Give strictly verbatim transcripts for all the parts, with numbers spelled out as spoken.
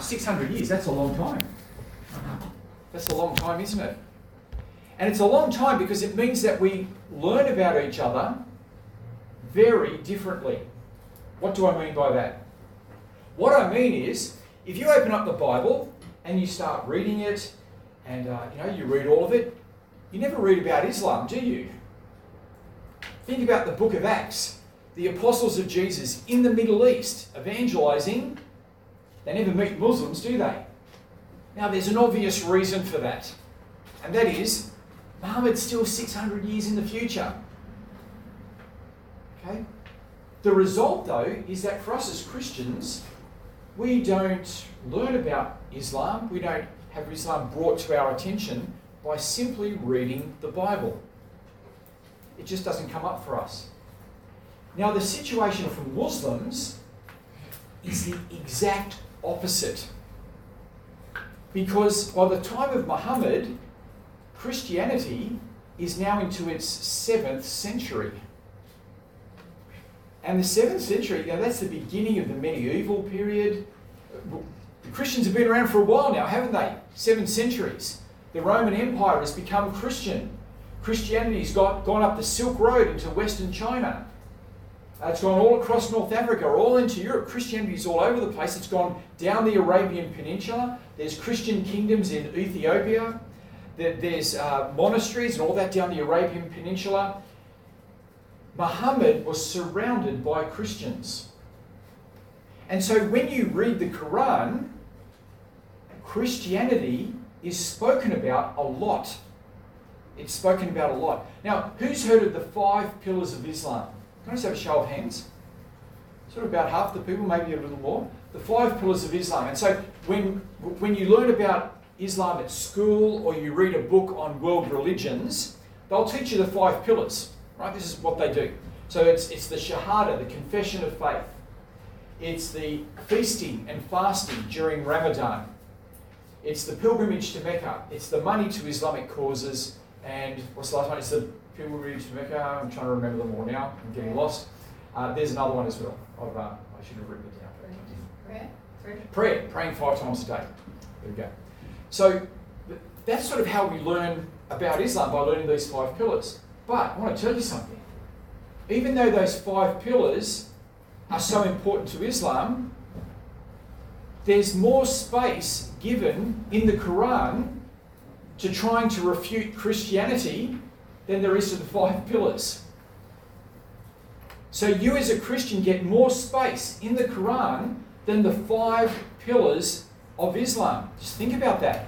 six hundred years, that's a long time. That's a long time, isn't it? And it's a long time because it means that we learn about each other very differently. What do I mean by that? What I mean is, if you open up the Bible and you start reading it, and uh, you know you read all of it, you never read about Islam, do you? Think about the book of Acts. The apostles of Jesus in the Middle East evangelizing. They never meet Muslims, do they? Now there's an obvious reason for that. And that is, Muhammad's still six hundred years in the future. Okay? The result, though, is that for us as Christians, we don't learn about Islam, we don't have Islam brought to our attention by simply reading the Bible. It just doesn't come up for us. Now, the situation for Muslims is the exact opposite. Because by the time of Muhammad, Christianity is now into its seventh century. And the seventh century, you know, that's the beginning of the medieval period. The Christians have been around for a while now, haven't they? Seven centuries. The Roman Empire has become Christian. Christianity's got, gone up the Silk Road into Western China. Uh, it's gone all across North Africa, all into Europe. Christianity's all over the place. It's gone down the Arabian Peninsula. There's Christian kingdoms in Ethiopia. There, there's uh, monasteries and all that down the Arabian Peninsula. Muhammad was surrounded by Christians. And so when you read the Quran, Christianity is spoken about a lot. It's spoken about a lot. Now, who's heard of the five pillars of Islam? Can I just have a show of hands? Sort of about half the people, maybe a little more. The five pillars of Islam. And so when, when you learn about Islam at school or you read a book on world religions, they'll teach you the five pillars. Right? This is what they do. So it's, it's the Shahada, the confession of faith. It's the feasting and fasting during Ramadan. It's the pilgrimage to Mecca. It's the money to Islamic causes. And what's the last one? It's the pilgrimage to Mecca. I'm trying to remember them all now. I'm getting lost. Uh, there's another one as well. I've, uh, I should have written it down. Prayer? Prayer? Prayer. Praying five times a day. There we go. So that's sort of how we learn about Islam, by learning these five pillars. But I want to tell you something. Even though those five pillars are so important to Islam, there's more space given in the Quran to trying to refute Christianity than there is to the five pillars. So you as a Christian get more space in the Quran than the five pillars of Islam. Just think about that.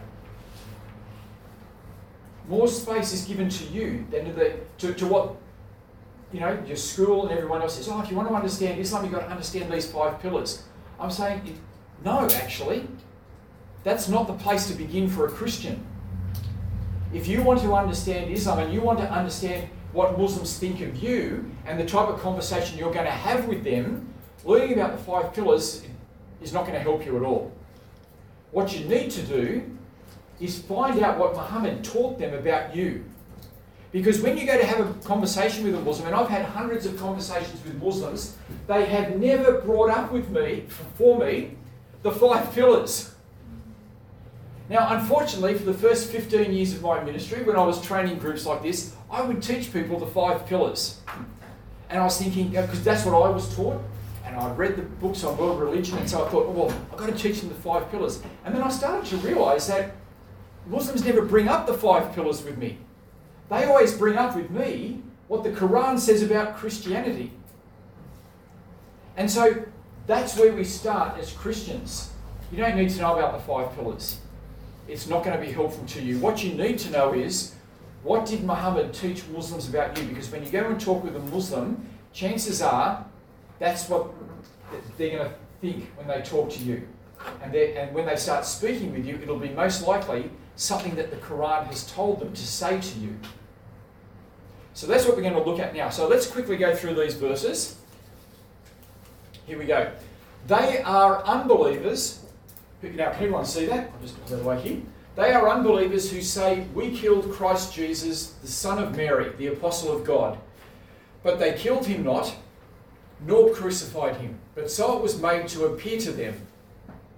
More space is given to you than to, the, to, to what, you know, your school and everyone else says. Oh, if you want to understand Islam, you've got to understand these five pillars. I'm saying, no, actually. That's not the place to begin for a Christian. If you want to understand Islam and you want to understand what Muslims think of you and the type of conversation you're going to have with them, learning about the five pillars is not going to help you at all. What you need to do is find out what Muhammad taught them about you. Because when you go to have a conversation with a Muslim, and I've had hundreds of conversations with Muslims, they have never brought up with me, for me, the five pillars. Now, unfortunately, for the first fifteen years of my ministry, when I was training groups like this, I would teach people the five pillars. And I was thinking, because that's what I was taught, and I read the books on world religion, and so I thought, well, I've got to teach them the five pillars. And then I started to realise that Muslims never bring up the five pillars with me. They always bring up with me what the Quran says about Christianity. And so that's where we start as Christians. You don't need to know about the five pillars. It's not going to be helpful to you. What you need to know is, what did Muhammad teach Muslims about you? Because when you go and talk with a Muslim, chances are that's what they're going to think when they talk to you. And, and when they start speaking with you, it'll be most likely something that the Quran has told them to say to you. So that's what we're going to look at now. So let's quickly go through these verses. Here we go. They are unbelievers. Now, can everyone see that? I'll just put that away here. They are unbelievers who say, we killed Christ Jesus, the Son of Mary, the Apostle of God. But they killed him not, nor crucified him. But so it was made to appear to them.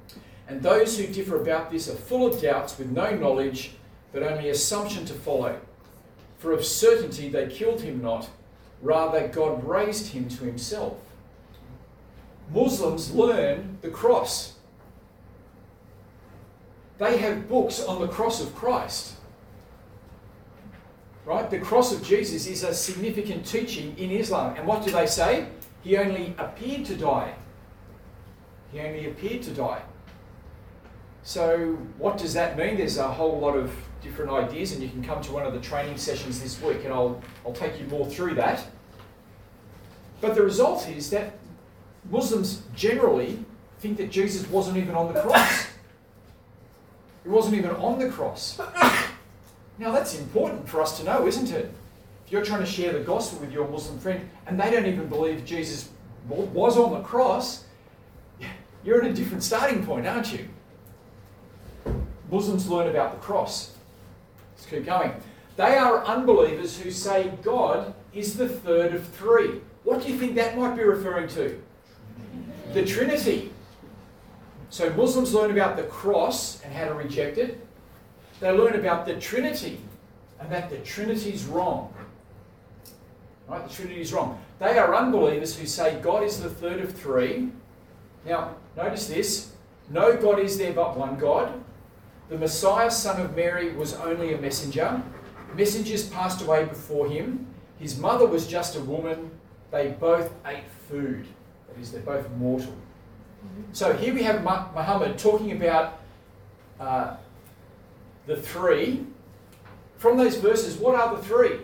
And those who differ about this are full of doubts with no knowledge, but only assumption to follow. For of certainty they killed him not, rather God raised him to himself. Muslims learn the cross. They have books on the cross of Christ. Right? The cross of Jesus is a significant teaching in Islam. And what do they say? He only appeared to die. He only appeared to die. So what does that mean? There's a whole lot of different ideas, and you can come to one of the training sessions this week and I'll, I'll take you more through that. But the result is that Muslims generally think that Jesus wasn't even on the cross. He wasn't even on the cross. Now that's important for us to know, isn't it? If you're trying to share the gospel with your Muslim friend and they don't even believe Jesus was on the cross, you're at a different starting point, aren't you? Muslims learn about the cross. Let's keep going. They are unbelievers who say God is the third of three. What do you think that might be referring to? The Trinity. So Muslims learn about the cross and how to reject it. They learn about the Trinity and that the Trinity is wrong. Right? The Trinity is wrong. They are unbelievers who say God is the third of three. Now, notice this. No God is there but one God. The Messiah, son of Mary, was only a messenger. Messengers passed away before him. His mother was just a woman. They both ate food. That is, they're both mortal. So here we have Muhammad talking about uh, the three. From those verses, what are the three?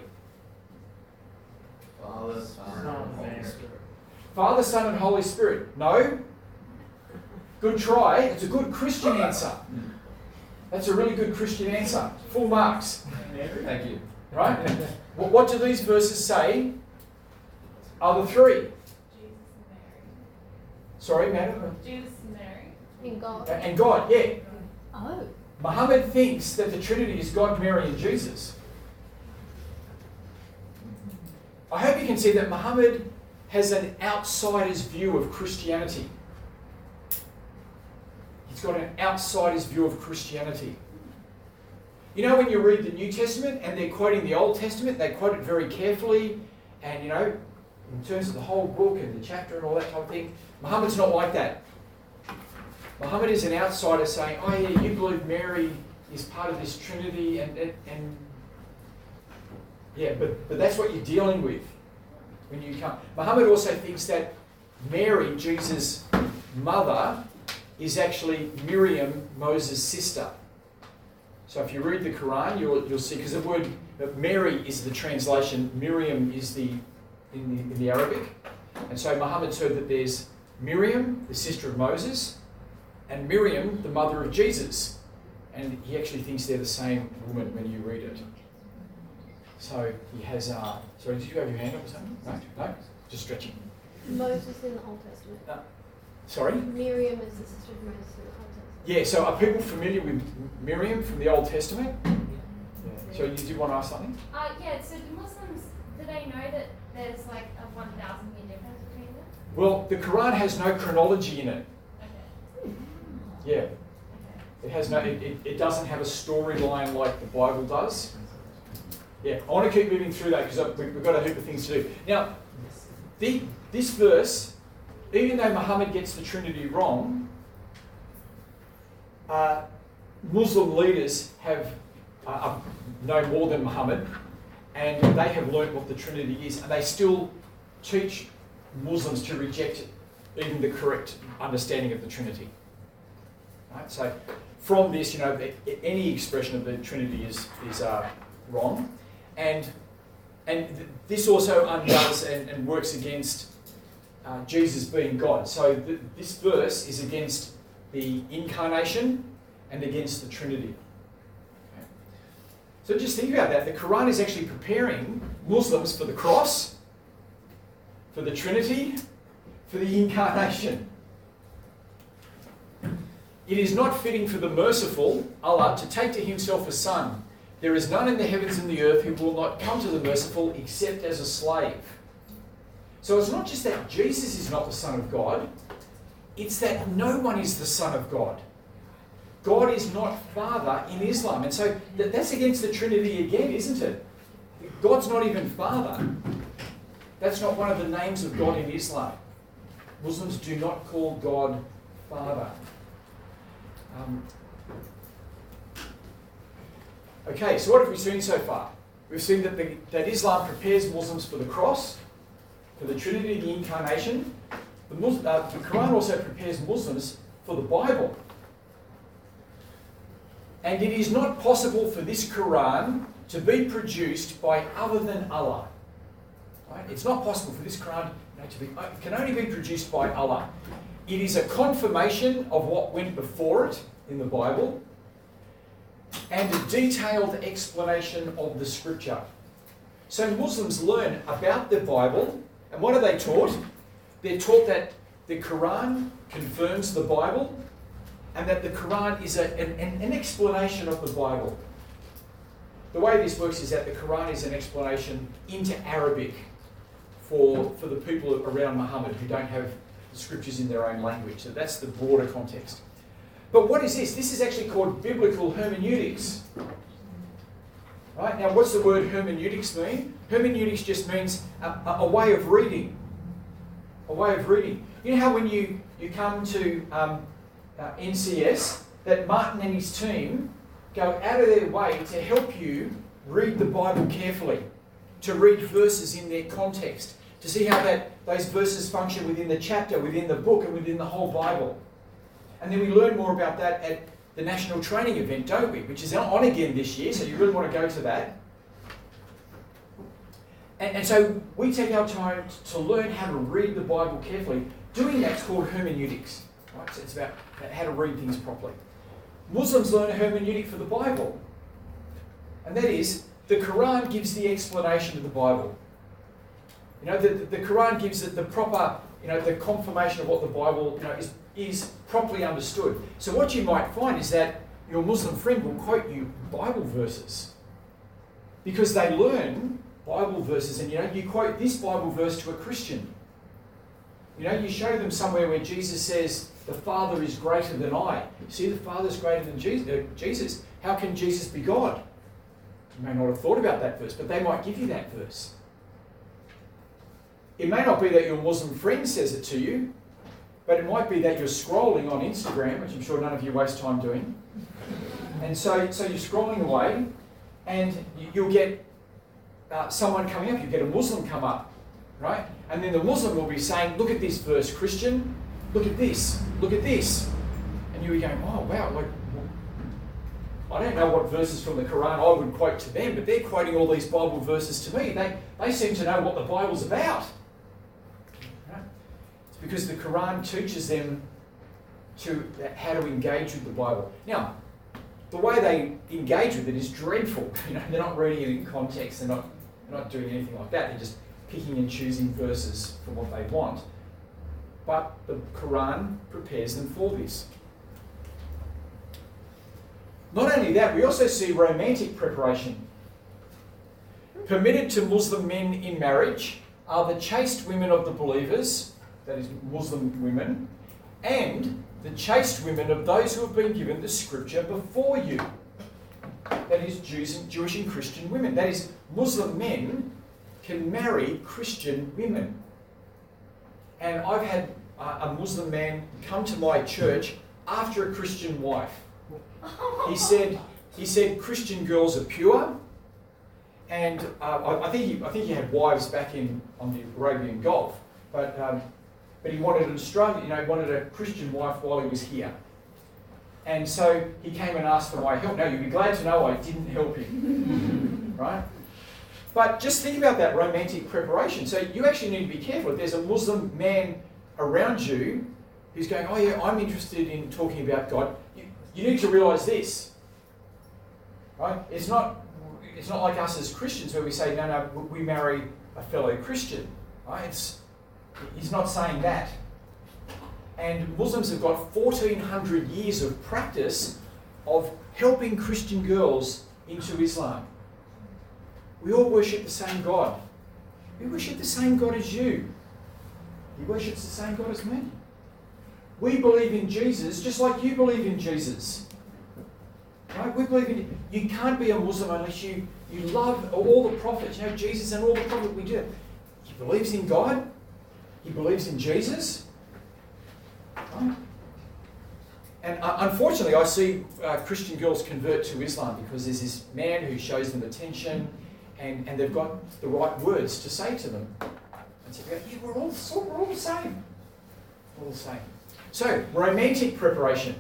Father, Son, and Holy Spirit. Father, Son, and Holy Spirit. No. Good try. It's a good Christian answer. That's a really good Christian answer. Full marks. Thank you. Right? What do these verses say are the three? Jesus and Mary. Sorry, madam? Jesus and Mary. In God. And God, yeah. Oh. Muhammad thinks that the Trinity is God, Mary, and Jesus. I hope you can see that Muhammad has an outsider's view of Christianity. He's got an outsider's view of Christianity. You know, when you read the New Testament and they're quoting the Old Testament, they quote it very carefully, and, you know, in terms of the whole book and the chapter and all that type of thing. Muhammad's not like that. Muhammad is an outsider saying, oh yeah, you believe Mary is part of this Trinity, and, and, and yeah, but, but that's what you're dealing with when you come. Muhammad also thinks that Mary, Jesus' mother, is actually Miriam, Moses' sister. So if you read the Quran, you'll, you'll see, because the word Mary is the translation, Miriam is the in, the in the Arabic. And so Muhammad's heard that there's Miriam, the sister of Moses, and Miriam, the mother of Jesus. And he actually thinks they're the same woman when you read it. So he has, uh, sorry, did you have your hand up or something? No? No? Just stretching. Moses in the Old Testament. Uh, sorry? Miriam is the sister of Moses in the Old Testament. Yeah, so are people familiar with Miriam from the Old Testament? Yeah. So you did want to ask something? Uh, yeah, so do Muslims, do they know that there's like a one thousand year difference between them? Well, the Quran has no chronology in it. Okay. Yeah. Okay. It has no. It, it, it doesn't have a storyline like the Bible does. Yeah, I want to keep moving through that because we've got a heap of things to do. Now, the, this verse, even though Muhammad gets the Trinity wrong, uh, Muslim leaders have uh, know more than Muhammad, and they have learnt what the Trinity is, and they still teach Muslims to reject even the correct understanding of the Trinity. Right? So, from this, you know, any expression of the Trinity is is uh, wrong, and and th- this also undoes and, and works against uh, Jesus being God. So th- this verse is against the incarnation and against the Trinity. Okay. So just think about that. The Quran is actually preparing Muslims for the cross, for the Trinity, for the incarnation. It is not fitting for the merciful, Allah, to take to himself a son. There is none in the heavens and the earth who will not come to the merciful except as a slave. So it's not just that Jesus is not the Son of God, it's that no one is the Son of God. God is not Father in Islam. And so that, that's against the Trinity again, isn't it? God's not even Father. That's not one of the names of God in Islam. Muslims do not call God Father. Um, okay, so what have we seen so far? We've seen that, the, that Islam prepares Muslims for the cross, for the Trinity, the Incarnation. The, Muslim, uh, the Quran also prepares Muslims for the Bible. And it is not possible for this Quran to be produced by other than Allah. Right? It's not possible for this Quran you know, to be, it can only be produced by Allah. It is a confirmation of what went before it in the Bible and a detailed explanation of the scripture. So Muslims learn about the Bible, and what are they taught? They're taught that the Quran confirms the Bible and that the Quran is a, an, an explanation of the Bible. The way this works is that the Quran is an explanation into Arabic for, for the people around Muhammad who don't have the scriptures in their own language. So that's the broader context. But what is this? This is actually called biblical hermeneutics. Right? Now, what's the word hermeneutics mean? Hermeneutics just means a, a, a way of reading. A way of reading. You know how when you, you come to um, uh, N C S, that Martin and his team go out of their way to help you read the Bible carefully, to read verses in their context, to see how that those verses function within the chapter, within the book, and within the whole Bible. And then we learn more about that at the National Training Event, don't we? Which is on again this year, so you really want to go to that. And, and so we take our time to learn how to read the Bible carefully. Doing that's called hermeneutics. Right? So it's about how to read things properly. Muslims learn a hermeneutic for the Bible. And that is, the Quran gives the explanation of the Bible. You know, the, the Quran gives it the proper, you know, the confirmation of what the Bible, you know, is, is properly understood. So what you might find is that your Muslim friend will quote you Bible verses. Because they learn Bible verses, and you know, you quote this Bible verse to a Christian. You know, you show them somewhere where Jesus says, the Father is greater than I. You see, the Father is greater than Jesus. How can Jesus be God? You may not have thought about that verse, but they might give you that verse. It may not be that your Muslim friend says it to you, but it might be that you're scrolling on Instagram, which I'm sure none of you waste time doing. And so, so you're scrolling away, and you'll get uh, someone coming up. You get a Muslim come up, right? And then the Muslim will be saying, look at this verse, Christian. Look at this. Look at this. And you'll be going, oh, wow. Like, I don't know what verses from the Quran I would quote to them, but they're quoting all these Bible verses to me. They, they seem to know what the Bible's about. Right? It's because the Quran teaches them to how to engage with the Bible. Now, the way they engage with it is dreadful. You know, they're not reading it in context. They're not, they're not doing anything like that. They're just picking and choosing verses for what they want. But the Quran prepares them for this. Not only that, we also see romantic preparation. Permitted to Muslim men in marriage are the chaste women of the believers, that is Muslim women, and the chaste women of those who have been given the scripture before you. That is Jews and Jewish and Christian women. That is, Muslim men can marry Christian women. And I've had uh, a Muslim man come to my church after a Christian wife. He said, he said Christian girls are pure, and uh, I, I think he, I think he had wives back in on the Arabian Gulf, but um, but he wanted an Australian, you know, he wanted a Christian wife while he was here, and so he came and asked for my help. Now you'll be glad to know I didn't help him, right? But just think about that romantic preparation. So you actually need to be careful. If there's a Muslim man around you who's going, oh yeah, I'm interested in talking about God. You, You need to realise this, right? It's not, it's not like us as Christians where we say, no, no, we marry a fellow Christian, right? It's, he's not saying that. And Muslims have got fourteen hundred years of practice of helping Christian girls into Islam. We all worship the same God. We worship the same God as you. He worships the same God as me. We believe in Jesus just like you believe in Jesus. Right? We believe in, you can't be a Muslim unless you, you love all the prophets. You know, Jesus and all the prophets, we do. He believes in God. He believes in Jesus. Right? And uh, unfortunately, I see uh, Christian girls convert to Islam because there's this man who shows them attention and, and they've got the right words to say to them. And so, yeah, we're all, we're all the same. All the same. So, romantic preparation.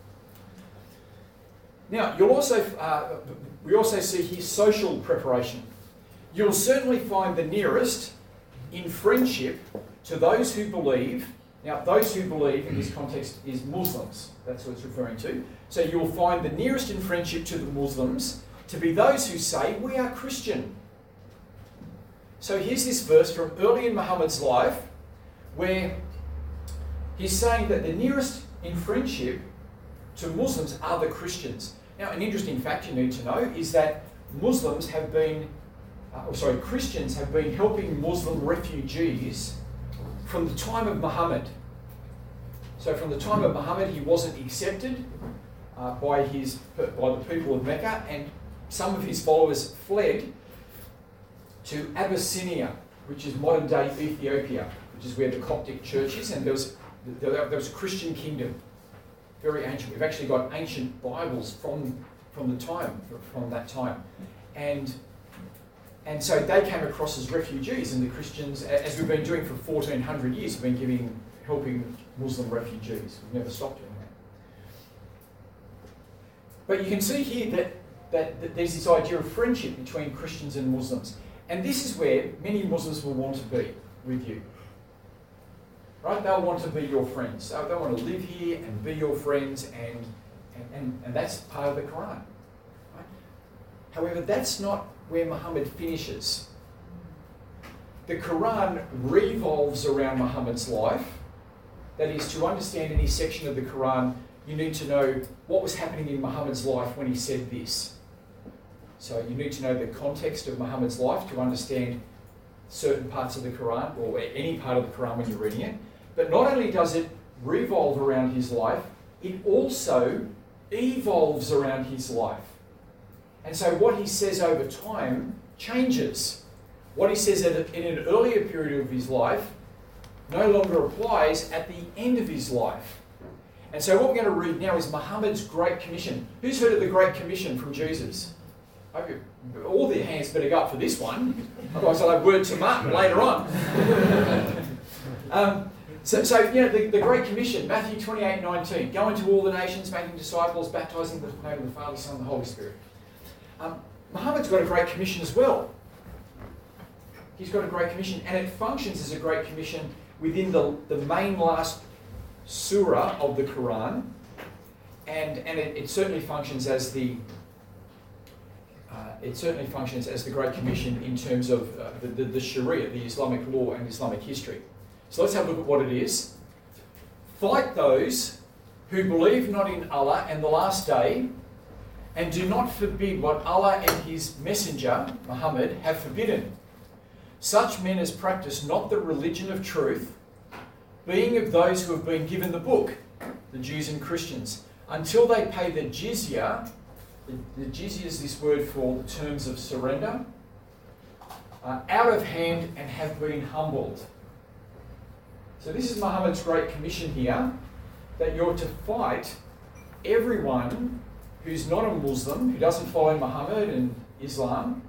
Now, you'll also, uh, we also see here social preparation. You'll certainly find the nearest in friendship to those who believe. Now, those who believe in this context is Muslims. That's what it's referring to. So you'll find the nearest in friendship to the Muslims to be those who say, we are Christian. So here's this verse from early in Muhammad's life where he's saying that the nearest in friendship to Muslims are the Christians. Now, an interesting fact you need to know is that Muslims have been, uh, or sorry, Christians have been helping Muslim refugees from the time of Muhammad. So from the time of Muhammad, he wasn't accepted uh, by his by the people of Mecca, and some of his followers fled to Abyssinia, which is modern-day Ethiopia, which is where the Coptic church is, and there was there, there was a Christian kingdom, very ancient. We've actually got ancient Bibles from from the time from that time, and. And so they came across as refugees, and the Christians, as we've been doing for fourteen hundred years, have been giving, helping Muslim refugees. We've never stopped doing that. But you can see here that, that, that there's this idea of friendship between Christians and Muslims. And this is where many Muslims will want to be with you. Right? They'll want to be your friends. They'll, they'll want to live here and be your friends, and, and, and, and that's part of the Quran. Right? However, that's not where Muhammad finishes. The Quran revolves around Muhammad's life. That is, to understand any section of the Quran, you need to know what was happening in Muhammad's life when he said this. So you need to know the context of Muhammad's life to understand certain parts of the Quran, or any part of the Quran when you're reading it. But not only does it revolve around his life, it also evolves around his life. And so what he says over time changes. What he says in an earlier period of his life no longer applies at the end of his life. And so what we're going to read now is Muhammad's Great Commission. Who's heard of the Great Commission from Jesus? Okay, all their hands better go up for this one. Otherwise I'll have word to Martin later on. um, so, so, you know, the, the Great Commission, Matthew twenty-eight nineteen. Go into all the nations, making disciples, baptizing in the name of the Father, Son, and the Holy Spirit. Um, Muhammad's got a Great Commission as well. He's got a Great Commission, and it functions as a Great Commission within the, the main last surah of the Quran, and, and it, it certainly functions as the uh, it certainly functions as the Great Commission in terms of uh, the, the, the Sharia, the Islamic law and Islamic history. So let's have a look at what it is. Fight those who believe not in Allah and the last day, and do not forbid what Allah and His Messenger, Muhammad, have forbidden. Such men as practice not the religion of truth, being of those who have been given the book, the Jews and Christians, until they pay the jizya. The, the jizya is this word for the terms of surrender, uh, out of hand and have been humbled. So this is Muhammad's Great Commission here, that you're to fight everyone who's not a Muslim, who doesn't follow Muhammad and Islam,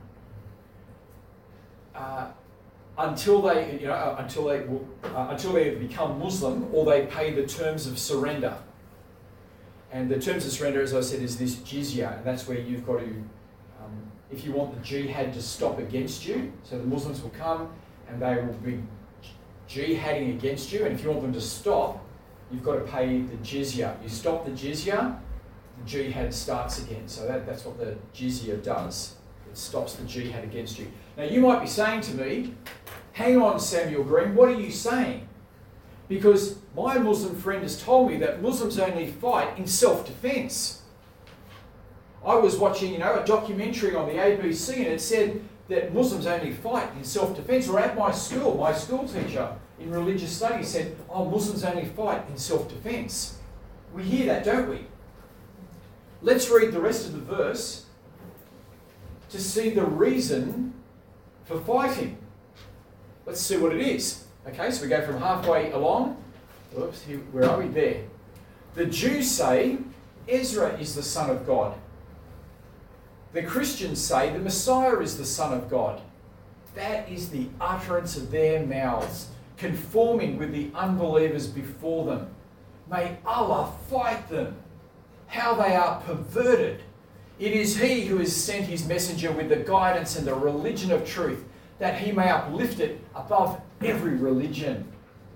uh, until they, you know, uh, until they, uh, until they become Muslim, or they pay the terms of surrender. And the terms of surrender, as I said, is this jizya, and that's where you've got to, um, if you want the jihad to stop against you, so the Muslims will come and they will be jihading against you, and if you want them to stop, you've got to pay the jizya. You stop the jizya, the jihad starts again. So that, that's what the jizya does. It stops the jihad against you. Now you might be saying to me, hang on Samuel Green, what are you saying? Because my Muslim friend has told me that Muslims only fight in self-defense. I was watching, you know, a documentary on the A B C, and it said that Muslims only fight in self-defense. Or at my school, my school teacher in religious studies said, oh, Muslims only fight in self-defense. We hear that, don't we? let's read the rest of the verse to see the reason for fighting. Let's see what it is. Okay, so we go from halfway along. Oops, here, where are we? There. The Jews say Ezra is the Son of God. The Christians say the Messiah is the Son of God. That is the utterance of their mouths, conforming with the unbelievers before them. May Allah fight them. How they are perverted. It is He who has sent His messenger with the guidance and the religion of truth, that He may uplift it above every religion.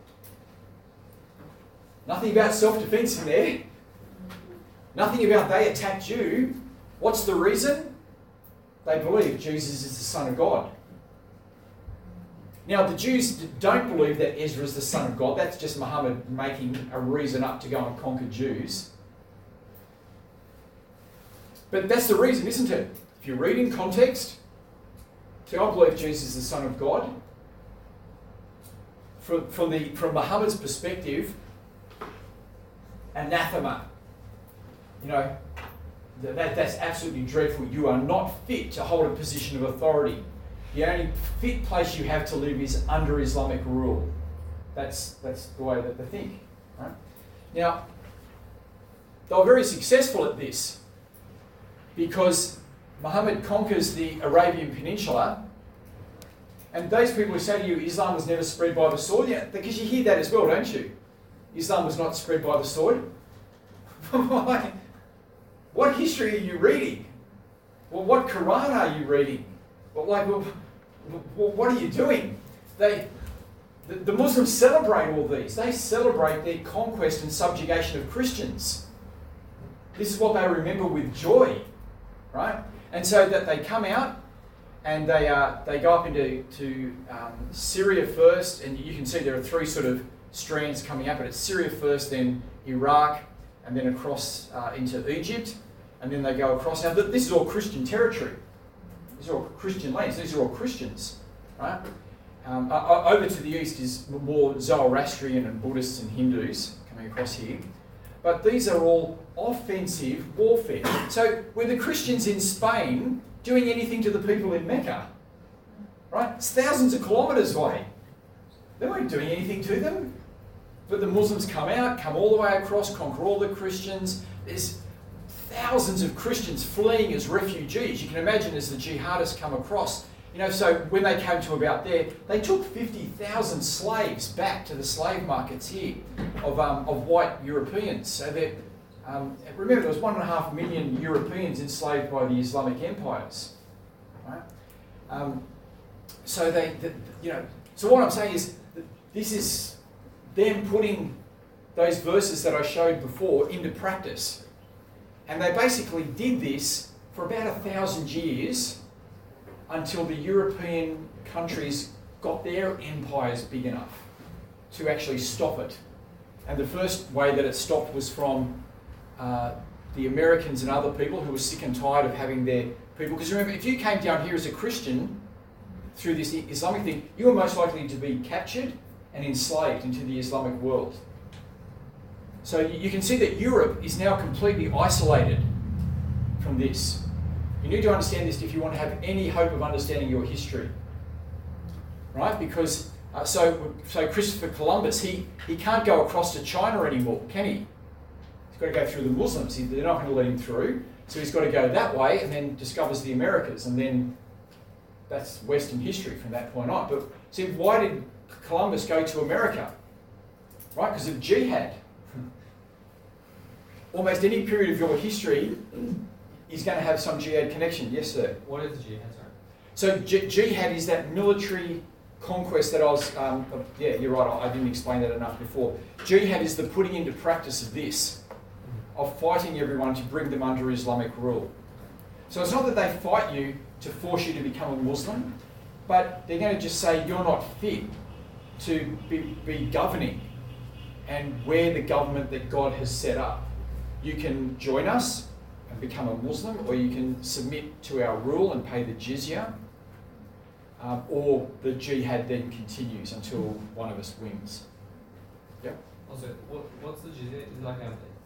Nothing about self-defense in there. Nothing about they attacked you. What's the reason? They believe Jesus is the Son of God. Now, the Jews don't believe that Ezra is the Son of God. That's just Muhammad making a reason up to go and conquer Jews. But that's the reason, isn't it? If you read in context, see, I believe Jesus is the Son of God. From, from, the, from Muhammad's perspective, anathema. You know, that, that's absolutely dreadful. You are not fit to hold a position of authority. The only fit place you have to live is under Islamic rule. That's, that's the way that they think. Right? Now, they were very successful at this because Muhammad conquers the Arabian Peninsula, and those people who say to you Islam was never spread by the sword, yeah, because you hear that as well, don't you? Islam was not spread by the sword. What history are you reading? Well, what Quran are you reading? Well, like, well, what are you doing? They, the, the Muslims celebrate all these. They celebrate their conquest and subjugation of Christians. This is what they remember with joy, right? And so that they come out and they uh, they go up into to um, Syria first, and you can see there are three sort of strands coming up, but it's Syria first, then Iraq, and then across uh, into Egypt, and then they go across. Now, this is all Christian territory. These are all Christian lands. These are all Christians, right? Um, uh, over to the east is more Zoroastrian and Buddhists and Hindus coming across here. But these are all offensive warfare. So were the Christians in Spain doing anything to the people in Mecca? Right? It's thousands of kilometres away. They weren't doing anything to them. But the Muslims come out, come all the way across, conquer all the Christians. There's thousands of Christians fleeing as refugees. You can imagine as the jihadists come across. You know, so when they came to about there, they took fifty thousand slaves back to the slave markets here of, um, of white Europeans. So that, um, remember, there was one and a half million Europeans enslaved by the Islamic empires. Right? Um, so they, the, you know, so what I'm saying is that this is them putting those verses that I showed before into practice. And they basically did this for about a thousand years until the European countries got their empires big enough to actually stop it. And the first way that it stopped was from uh, the Americans and other people who were sick and tired of having their people. Because remember, if you came down here as a Christian through this Islamic thing, you were most likely to be captured and enslaved into the Islamic world. So you can see that Europe is now completely isolated from this. You need to understand this if you want to have any hope of understanding your history. Right? Because, uh, so so Christopher Columbus, he, he can't go across to China anymore, can he? He's got to go through the Muslims. He, they're not going to let him through. So he's got to go that way and then discovers the Americas. And then that's Western history from that point on. But see, why did Columbus go to America? Right? Because of jihad. Almost any period of your history is going to have some jihad connection. Yes, sir? What is jihad, sir? So j- jihad is that military conquest that I was, um, yeah, you're right, I didn't explain that enough before. Jihad is the putting into practice of this, of fighting everyone to bring them under Islamic rule. So it's not that they fight you to force you to become a Muslim, but they're going to just say you're not fit to be, be governing and wear the government that God has set up. You can join us and become a Muslim, or you can submit to our rule and pay the jizya, um, or the jihad then continues until one of us wins. Yep. Also, what, what's the jizya? Is like a,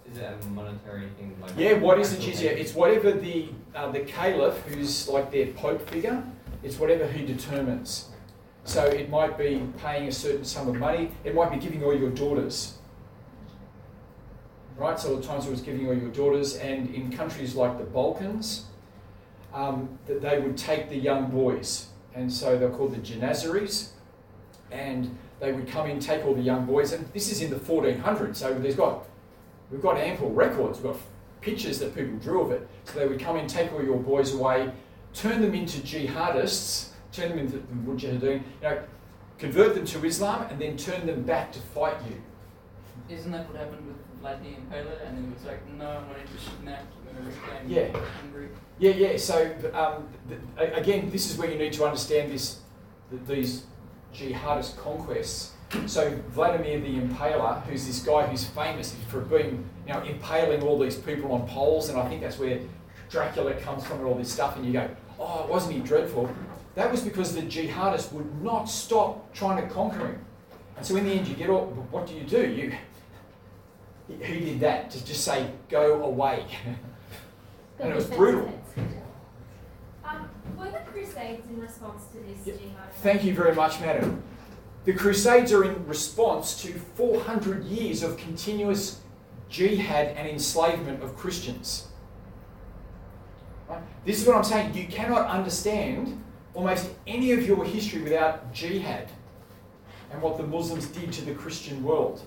Is it a monetary thing? Like Yeah, what is the actual jizya? payment? It's whatever the uh, the caliph, who's like their pope figure, it's whatever he determines. So it might be paying a certain sum of money. It might be giving all your daughters. Right, so at times it was giving all your daughters, and in countries like the Balkans, um, that they would take the young boys, and so they're called the Janazaries, and they would come in, take all the young boys, and this is in the fourteen hundreds, so there's got, we've got ample records, we've got pictures that people drew of it, so they would come in, take all your boys away, turn them into jihadists, turn them into mujahideen, you know, convert them to Islam, and then turn them back to fight you. Isn't that what happened with Vladimir Impaler? And then it was like, no, I'm not interested in that. I'm going to reclaim Yeah. Hungary. Yeah, yeah. So um, th- again, this is where you need to understand this, th- these jihadist conquests. So Vladimir the Impaler, who's this guy who's famous for being, you know, impaling all these people on poles, and I think that's where Dracula comes from and all this stuff. And you go, oh, wasn't he dreadful? That was because the jihadists would not stop trying to conquer him. And so in the end, you get all. What do you do? You who did that? To just say, go away. And it was brutal. Um, were the Crusades in response to this Yeah. jihad? Thank you very much, madam. The Crusades are in response to four hundred years of continuous jihad and enslavement of Christians. Right? This is what I'm saying. You cannot understand almost any of your history without jihad and what the Muslims did to the Christian world.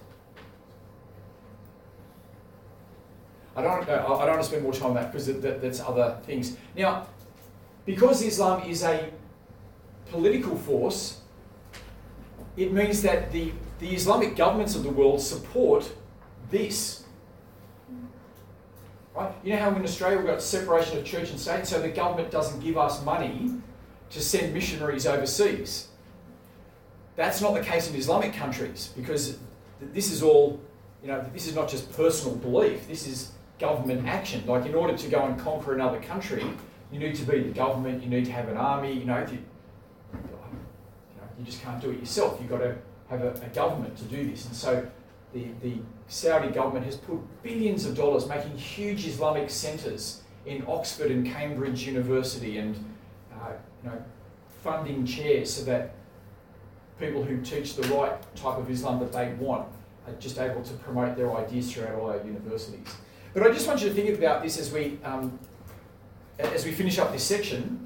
I don't, I don't want to spend more time on that because that, that's other things. Now, because Islam is a political force, it means that the, the Islamic governments of the world support this. Right? You know how in Australia we've got separation of church and state, so the government doesn't give us money to send missionaries overseas. That's not the case in Islamic countries, because this is all, you know, this is not just personal belief, this is government action. Like, in order to go and conquer another country, you need to be the government, you need to have an army, you know, if you, you, know, you just can't do it yourself. You've got to have a, a government to do this. And so the, the Saudi government has put billions of dollars making huge Islamic centres in Oxford and Cambridge University, and uh, you know, funding chairs so that people who teach the right type of Islam that they want are just able to promote their ideas throughout all our universities. But I just want you to think about this as we um, as we finish up this section.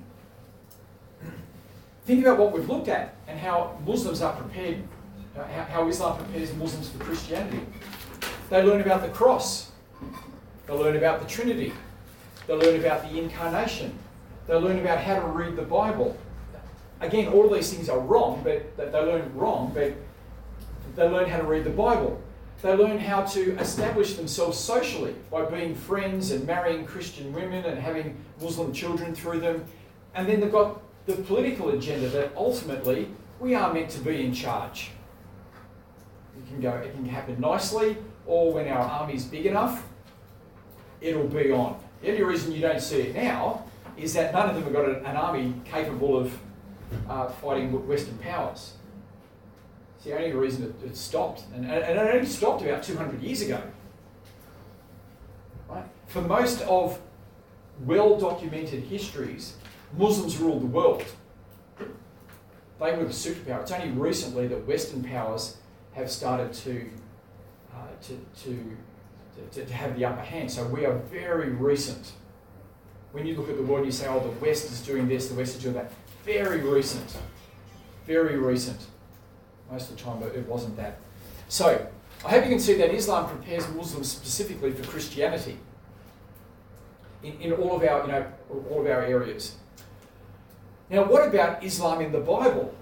Think about what we've looked at and how Muslims are prepared, uh, how, how Islam prepares Muslims for Christianity. They learn about the cross. They learn about the Trinity. They learn about the Incarnation. They learn about how to read the Bible. Again, all of these things are wrong, but they learn wrong, but they learn how to read the Bible. They learn how to establish themselves socially by being friends and marrying Christian women and having Muslim children through them. And then they've got the political agenda that ultimately we are meant to be in charge. It can go, it can happen nicely, or when our army's big enough, it'll be on. The only reason you don't see it now is that none of them have got an army capable of uh, fighting Western powers. It's the only reason it, it stopped, and, and it only stopped about two hundred years ago. Right? For most of well-documented histories, Muslims ruled the world. They were the superpower. It's only recently that Western powers have started to, uh, to, to, to, to have the upper hand. So we are very recent. When you look at the world, you say, oh, the West is doing this, the West is doing that. Very recent. Very recent. Most of the time, but it wasn't that. So, I hope you can see that Islam prepares Muslims specifically for Christianity in, in all of our, you know, all of our areas. Now, what about Islam in the Bible?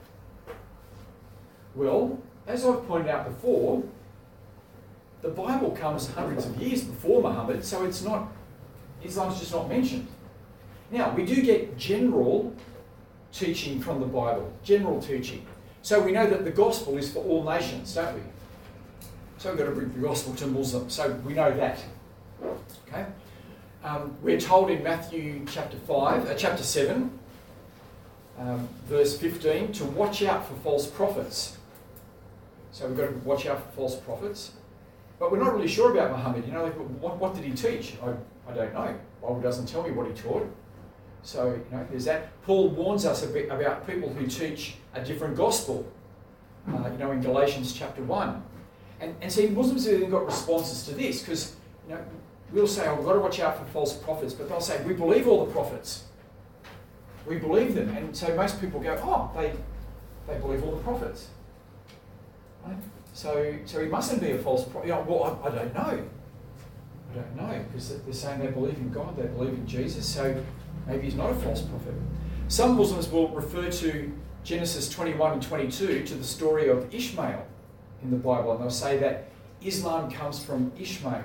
Well, as I've pointed out before, the Bible comes hundreds of years before Muhammad, so it's not, Islam's just not mentioned. Now, we do get general teaching from the Bible, general teaching. So we know that the gospel is for all nations, don't we? So we've got to bring the gospel to Muslims. So we know that. Okay. Um, we're told in Matthew chapter five, uh, chapter seven, um, verse fifteen, to watch out for false prophets. So we've got to watch out for false prophets. but we're not really sure about Muhammad. You know, like, what, what did he teach? I, I don't know. The Bible doesn't tell me what he taught. So, you know, there's that. Paul warns us a bit about people who teach a different gospel, uh, you know, in Galatians chapter one. And, and see, Muslims have even got responses to this, because, you know, we'll say, oh, we've got to watch out for false prophets, but they'll say, we believe all the prophets. We believe them. And so most people go, oh, they, they believe all the prophets. Right? So, so he mustn't be a false prophet. You know, well, I, I don't know. I don't know, because they're saying they believe in God, they believe in Jesus, so maybe he's not a false prophet. Some Muslims will refer to Genesis twenty-one and twenty-two to the story of Ishmael in the Bible, and they'll say that Islam comes from Ishmael.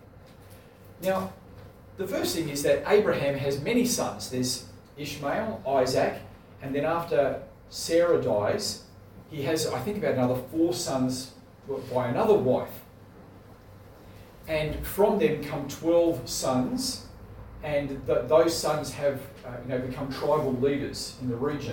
Now, the first thing is that Abraham has many sons. There's Ishmael, Isaac, and then after Sarah dies, he has, I think, about another four sons by another wife. And from them come twelve sons, and th- those sons have uh, you know, become tribal leaders in the region.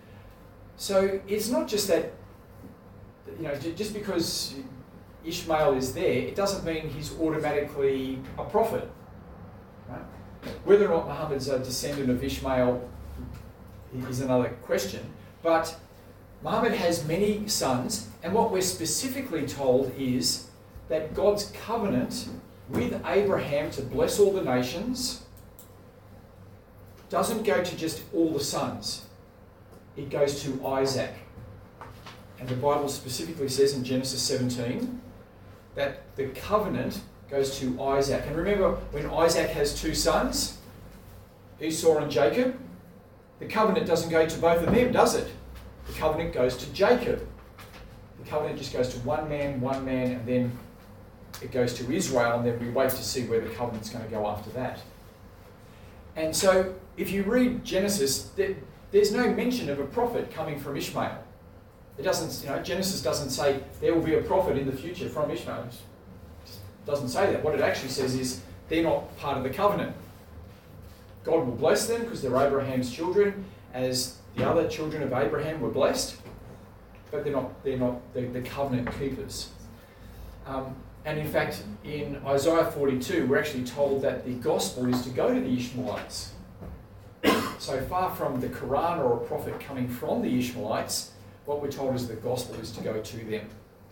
So it's not just that, you know, j- just because Ishmael is there, it doesn't mean he's automatically a prophet. Right? Whether or not Muhammad's a descendant of Ishmael is another question. But Muhammad has many sons, and what we're specifically told is that God's covenant with Abraham to bless all the nations doesn't go to just all the sons. It goes to Isaac. And the Bible specifically says in Genesis seventeen that the covenant goes to Isaac. And remember, when Isaac has two sons, Esau and Jacob, the covenant doesn't go to both of them, does it? The covenant goes to Jacob. The covenant just goes to one man, one man, and then it goes to Israel, and then we wait to see where the covenant's going to go after that. And so, if you read Genesis, there, there's no mention of a prophet coming from Ishmael. It doesn't, you know, Genesis doesn't say there will be a prophet in the future from Ishmael. It just doesn't say that. What it actually says is they're not part of the covenant. God will bless them because they're Abraham's children, as the other children of Abraham were blessed, but they're not. They're not the, the covenant keepers. Um, And in fact, in Isaiah forty-two, we're actually told that the gospel is to go to the Ishmaelites. So far from the Quran or a prophet coming from the Ishmaelites, what we're told is the gospel is to go to them.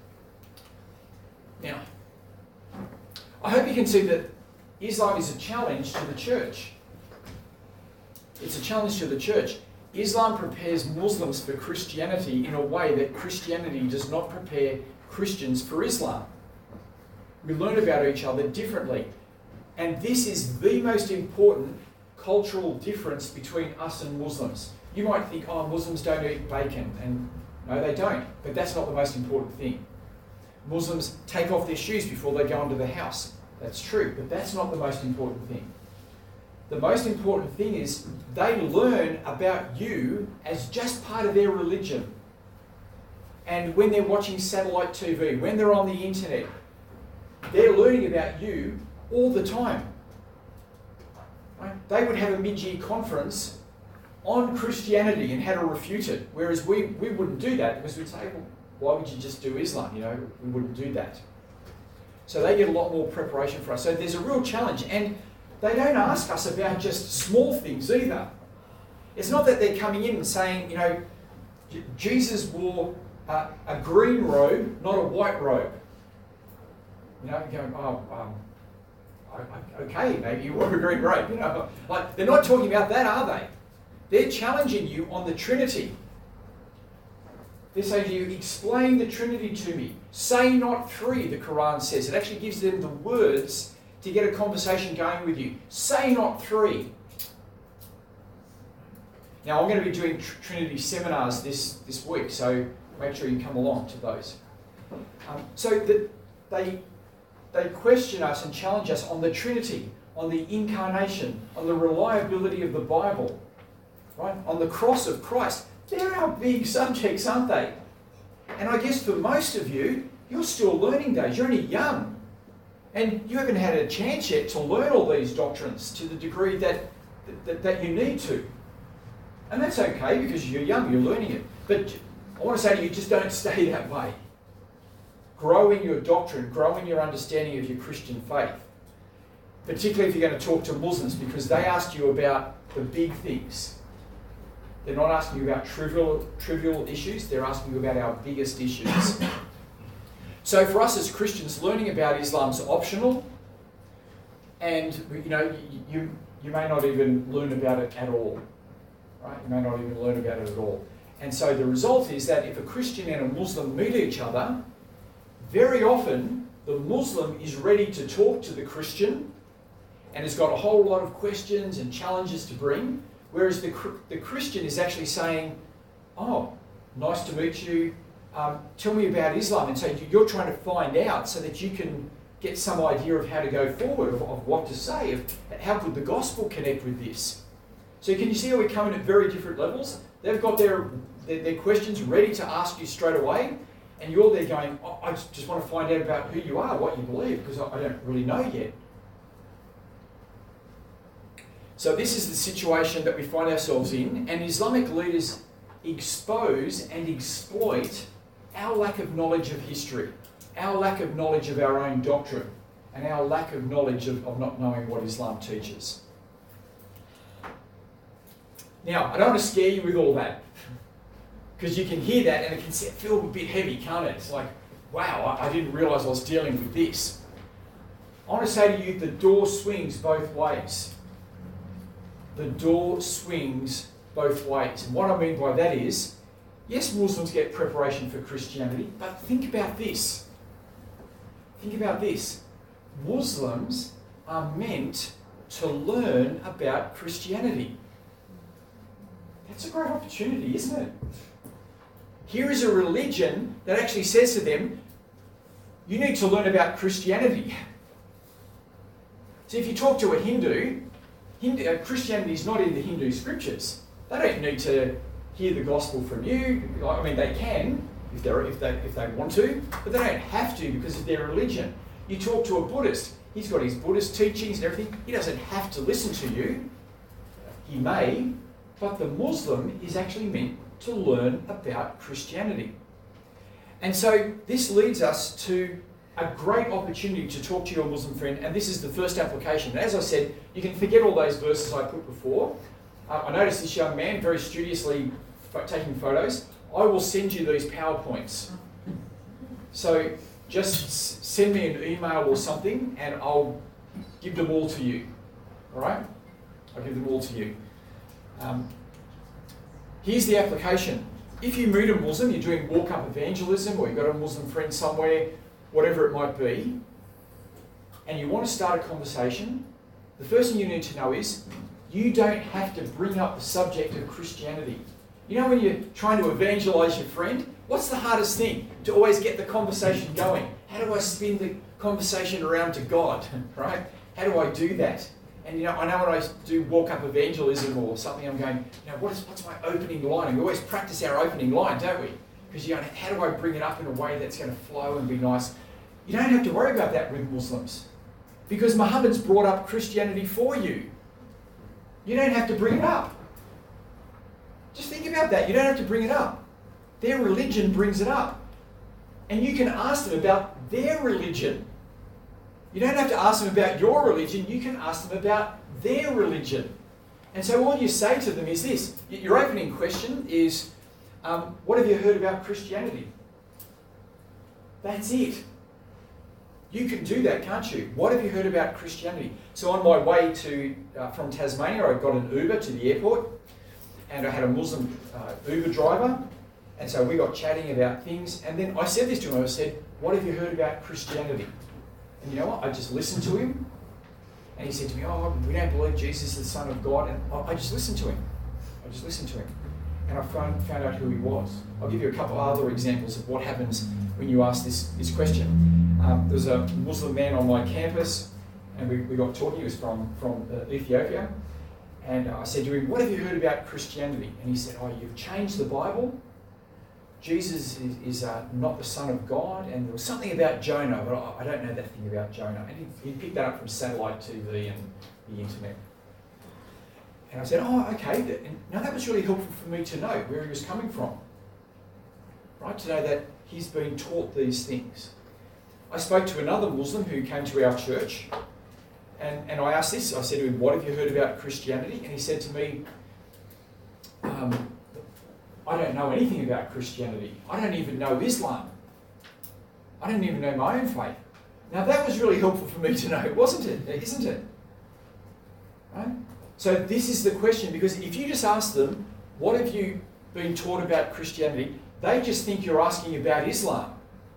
Now, I hope you can see that Islam is a challenge to the church. It's a challenge to the church. Islam prepares Muslims for Christianity in a way that Christianity does not prepare Christians for Islam. We learn about each other differently. And this is the most important cultural difference between us and Muslims. You might think, oh, Muslims don't eat bacon. And no, they don't. But that's not the most important thing. Muslims take off their shoes before they go into the house. That's true, but that's not the most important thing. The most important thing is they learn about you as just part of their religion. And when they're watching satellite T V, when they're on the internet, they're learning about you all the time. Right? They would have a mid-year conference on Christianity and how to refute it, whereas we, we wouldn't do that because we'd say, well, why would you just do Islam? You know, we wouldn't do that. So they get a lot more preparation for us. So there's a real challenge, and they don't ask us about just small things either. It's not that they're coming in and saying, you know, J- Jesus wore uh, a green robe, not a white robe. You know, going, oh, um, okay, maybe you wore a green robe. You know, like they're not talking about that, are they? They're challenging you on the Trinity. They're saying to you, explain the Trinity to me. Say not three, the Quran says. It actually gives them the words to get a conversation going with you. Say not three. Now, I'm going to be doing tr- Trinity seminars this, this week, so make sure you come along to those. Um, so the, they, they question us and challenge us on the Trinity, on the incarnation, on the reliability of the Bible, right? On the cross of Christ. They're our big subjects, aren't they? And I guess for most of you, you're still learning days. You're only young. And you haven't had a chance yet to learn all these doctrines to the degree that, that, that you need to. And that's okay because you're young, you're learning it. But I want to say to you, just don't stay that way. grow in your doctrine, grow in your understanding of your Christian faith. Particularly if you're going to talk to Muslims, because they ask you about the big things. They're not asking you about trivial, trivial issues, they're asking you about our biggest issues. So for us as Christians, learning about Islam's optional, and you know, you, you, you may not even learn about it at all. Right? You may not even learn about it at all. And so the result is that if a Christian and a Muslim meet each other, very often the Muslim is ready to talk to the Christian and has got a whole lot of questions and challenges to bring, whereas the, the Christian is actually saying, oh, nice to meet you, um, tell me about Islam. And so you're trying to find out so that you can get some idea of how to go forward, of, of what to say, of how could the gospel connect with this. So can you see how we're coming at very different levels? They've got their, their, their questions ready to ask you straight away, and you're there going, oh, I just want to find out about who you are, what you believe, because I, I don't really know yet. So this is the situation that we find ourselves in, and Islamic leaders expose and exploit our lack of knowledge of history, our lack of knowledge of our own doctrine, and our lack of knowledge of, of not knowing what Islam teaches. Now, I don't want to scare you with all that, because you can hear that and it can feel a bit heavy, can't it? It's like, wow, I didn't realise I was dealing with this. I want to say to you, the door swings both ways. The door swings both ways. And what I mean by that is, yes, Muslims get preparation for Christianity, but think about this. Think about this. Muslims are meant to learn about Christianity. That's a great opportunity, isn't it? Here is a religion that actually says to them, you need to learn about Christianity. So if you talk to a Hindu, Hindu uh, Christianity is not in the Hindu scriptures. They don't need to hear the gospel from you. I mean, they can if they if they if they want to, but they don't have to because of their religion. You talk to a Buddhist, he's got his Buddhist teachings and everything. He doesn't have to listen to you. He may, but the Muslim is actually meant to learn about Christianity. And so this leads us to a great opportunity to talk to your Muslim friend, and this is the first application. And as I said, you can forget all those verses I put before. Uh, I noticed this young man very studiously f- taking photos. I will send you these PowerPoints. So just s- send me an email or something and I'll give them all to you. All right? I'll give them all to you. Um, here's the application. If you meet a Muslim, you're doing walk-up evangelism, or you've got a Muslim friend somewhere, whatever it might be, and you want to start a conversation, the first thing you need to know is you don't have to bring up the subject of Christianity. You know when you're trying to evangelize your friend, what's the hardest thing? To always get the conversation going. How do I spin the conversation around to God, right? How do I do that? And you know, I know when I do walk-up evangelism or something, I'm going, you know, what is, what's my opening line? And we always practice our opening line, don't we? Because you go, how do I bring it up in a way that's going to flow and be nice? You don't have to worry about that with Muslims, because Muhammad's brought up Christianity for you. You don't have to bring it up. Just think about that. You don't have to bring it up. Their religion brings it up. And you can ask them about their religion. You don't have to ask them about your religion. You can ask them about their religion. And so all you say to them is this. Your opening question is, um, what have you heard about Christianity? That's it. You can do that, can't you? What have you heard about Christianity? So on my way to uh, from Tasmania, I got an Uber to the airport, and I had a Muslim uh, Uber driver, and so we got chatting about things, and then I said this to him. I said, what have you heard about Christianity? And you know what? I just listened to him, and he said to me, oh, we don't believe Jesus is the Son of God, and I just listened to him. I just listened to him, and I found, found out who he was. I'll give you a couple of other examples of what happens when you ask this, this question. Um, there was a Muslim man on my campus, and we, we got talking. He was from, from uh, Ethiopia, and I said to him, what have you heard about Christianity? And he said, oh, you've changed the Bible. Jesus is, is uh, not the Son of God, and there was something about Jonah, but I, I don't know that thing about Jonah. And he, he picked that up from satellite T V and the internet. And I said, oh, okay. And now that was really helpful for me to know where he was coming from, right? To know that he's been taught these things. I spoke to another Muslim who came to our church, and, and I asked this. I said to him, "What have you heard about Christianity?" And he said to me, um, "I don't know anything about Christianity. I don't even know Islam. I don't even know my own faith." Now that was really helpful for me to know, wasn't it? Isn't it? Right? So this is the question, because if you just ask them, "What have you been taught about Christianity?" they just think you're asking about Islam.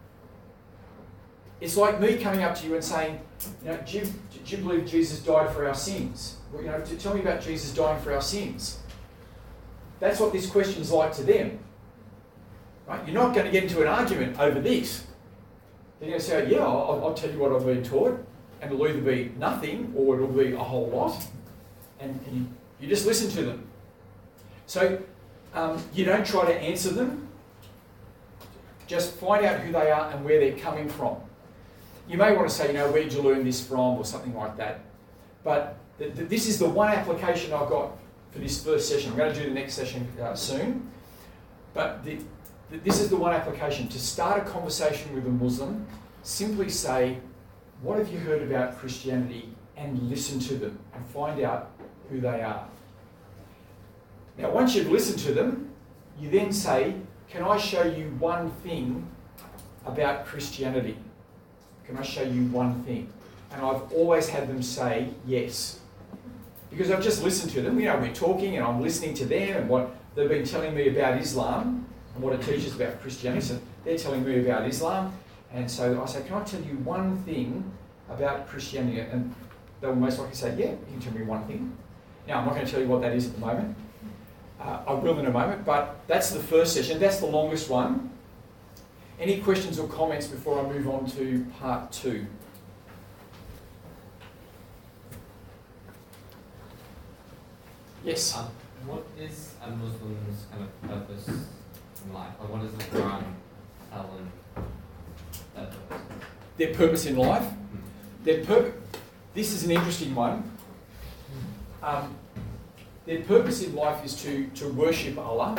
It's like me coming up to you and saying, "You know, do you, do you believe Jesus died for our sins? Well, you know, to tell me about Jesus dying for our sins." That's what this question's like to them. Right? You're not going to get into an argument over this. They're going to say, "Yeah, I'll, I'll tell you what I've been taught," and it'll either be nothing or it'll be a whole lot, and, and you, you just listen to them. So um, you don't try to answer them. Just find out who they are and where they're coming from. You may want to say, "You know, where did you learn this from?" or something like that. But th- th- this is the one application I've got for this first session. I'm going to do the next session uh, soon. But the, th- this is the one application. To start a conversation with a Muslim, simply say, "What have you heard about Christianity?" and listen to them and find out who they are. Now, once you've listened to them, you then say, "Can I show you one thing about Christianity? Can I show you one thing?" And I've always had them say yes. Because I've just listened to them. You know, we're talking and I'm listening to them and what they've been telling me about Islam and what it teaches about Christianity. So they're telling me about Islam. And so I say, "Can I tell you one thing about Christianity?" And they'll most likely say, "Yeah, you can tell me one thing." Now, I'm not going to tell you what that is at the moment. Uh, I will in a moment, but that's the first session. That's the longest one. Any questions or comments before I move on to part two? Yes? Um, what is a Muslim's kind of purpose in life? Like, what does the Quran tell them their purpose is? Their purpose in life? Hmm. Their purpose. This is an interesting one. Um, their purpose in life is to, to worship Allah.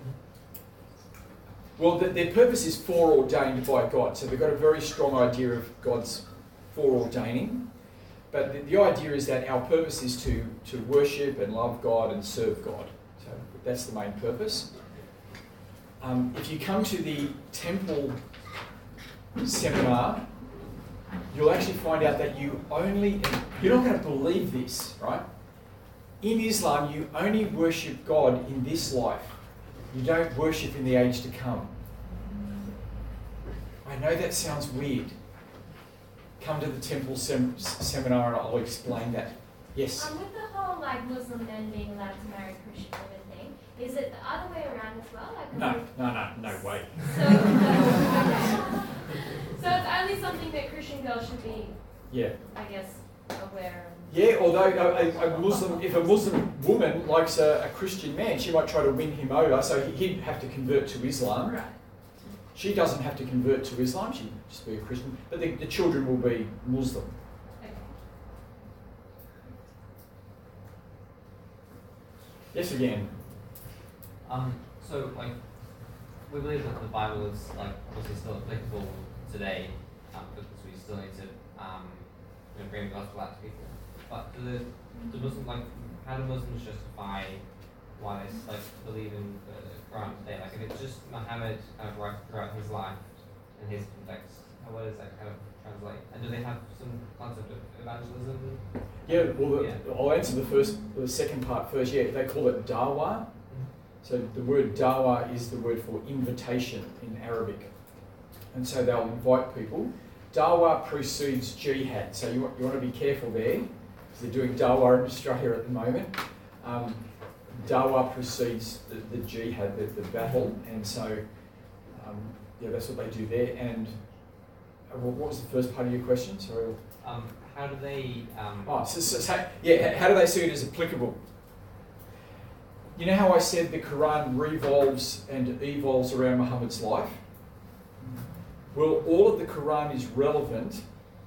Well, the, their purpose is foreordained by God, so they've got a very strong idea of God's foreordaining. But the, the idea is that our purpose is to, to worship and love God and serve God. So that's the main purpose. Um, if you come to the temple seminar, you'll actually find out that you only, you're not going to believe this, right? In Islam, you only worship God in this life. You don't worship in the age to come. I know that sounds weird. Come to the temple sem- seminar and I'll explain that. Yes? Um, with the whole like Muslim men being allowed to marry Christian women thing, is it the other way around as well? Like, No, no, no, no way. So, so it's only something that Christian girls should be, Yeah. I guess, aware of. Yeah, although a, a Muslim, if a Muslim woman likes a, a Christian man, she might try to win him over, so he'd have to convert to Islam. Right. She doesn't have to convert to Islam, she'd just be a Christian, but the, the children will be Muslim. Okay. Yes, again. Um, so, like, we believe that the Bible is, like, obviously still applicable today, um, because we still need to, um, you know, bring the gospel out to people. But do the, the Muslim, like, how do Muslims justify why they, like, believe in the Quran today? Like, if it's just Muhammad kind of right throughout his life and his context, how well does that kind of translate? And do they have some concept of evangelism? Yeah, well, the, Yeah. I'll answer the first, the second part first. Yeah, they call it dawah. So the word dawah is the word for invitation in Arabic. And so they'll invite people. Dawah precedes jihad. So you want, you want to be careful there, because they're doing dawah in Australia at the moment. Um, dawah precedes the, the jihad, the, the battle. And so, um, yeah, that's what they do there. And uh, what was the first part of your question? Sorry. Um, how do they... Um, Oh, so, so, so, yeah, how do they see it as applicable? You know how I said the Quran revolves and evolves around Muhammad's life? Well, all of the Quran is relevant,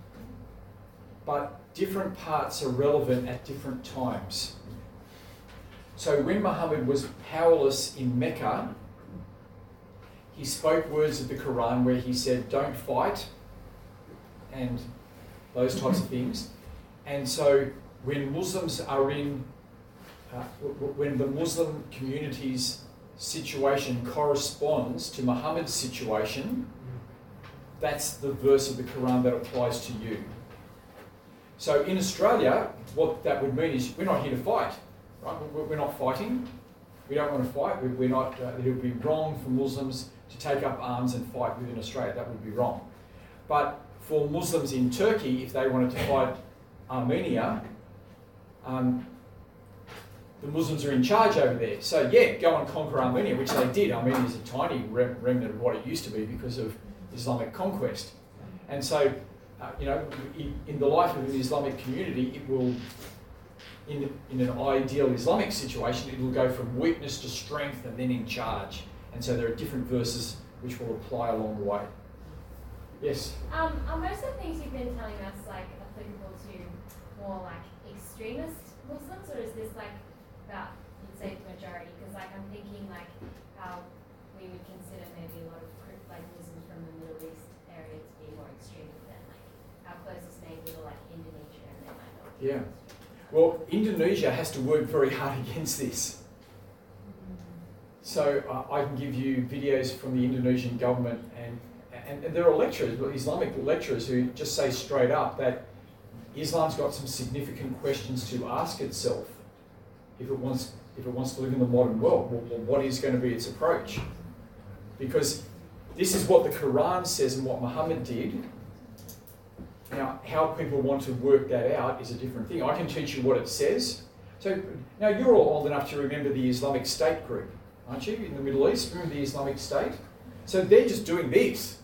but different parts are relevant at different times. So when Muhammad was powerless in Mecca, he spoke words of the Quran where he said, "Don't fight," and those types of things. And so when Muslims are in, uh, w- w- when the Muslim community's situation corresponds to Muhammad's situation, that's the verse of the Quran that applies to you. So in Australia, what that would mean is we're not here to fight, right? We're we're not fighting. We don't want to fight. We- We're not. Uh, it would be wrong for Muslims to take up arms and fight within Australia. That would be wrong. But for Muslims in Turkey, if they wanted to fight Armenia, um, the Muslims are in charge over there. So yeah, go and conquer Armenia, which they did. Armenia is a tiny rem- remnant of what it used to be because of Islamic conquest. And so, uh, you know, in, in the life of an Islamic community, it will, in, in an ideal Islamic situation, it will go from weakness to strength and then in charge. And so there are different verses which will apply along the way. Yes? Um, are most of the things you've been telling us like applicable to more like extremist Muslims, or is this like about, you'd say, the majority? Because like I'm thinking like how we would consider maybe a lot of cri- like Muslims from the Middle East area to be more extreme than like our closest neighbours are like Indonesia, and they might not. Yeah. Well, Indonesia has to work very hard against this. So uh, I can give you videos from the Indonesian government, and, and, and there are lecturers, Islamic lecturers, who just say straight up that Islam's got some significant questions to ask itself if it wants if it wants to live in the modern world. Well, well, what is going to be its approach? Because this is what the Quran says and what Muhammad did. Now, how people want to work that out is a different thing. I can teach you what it says. So now you're all old enough to remember the Islamic State group, aren't you, in the Middle East? Remember the Islamic State? So they're just doing this.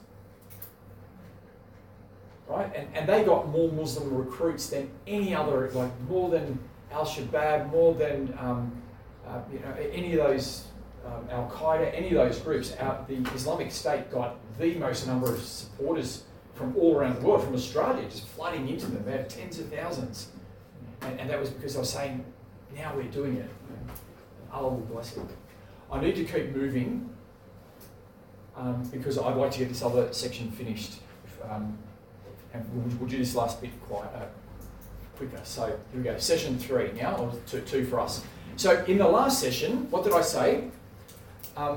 Right? And, and they got more Muslim recruits than any other, like more than Al-Shabaab, more than um, uh, you know, any of those, um, Al-Qaeda, any of those groups. Out, the Islamic State got the most number of supporters from all around the world, from Australia, just flooding into them. They had tens of thousands. And, and that was because I was saying, now we're doing it. Allah will bless it. I need to keep moving um, because I'd like to get this other section finished. If, um, and we'll, we'll do this last bit quite uh, quicker. So here we go, session three now, or two, two for us. So in the last session, what did I say? Um,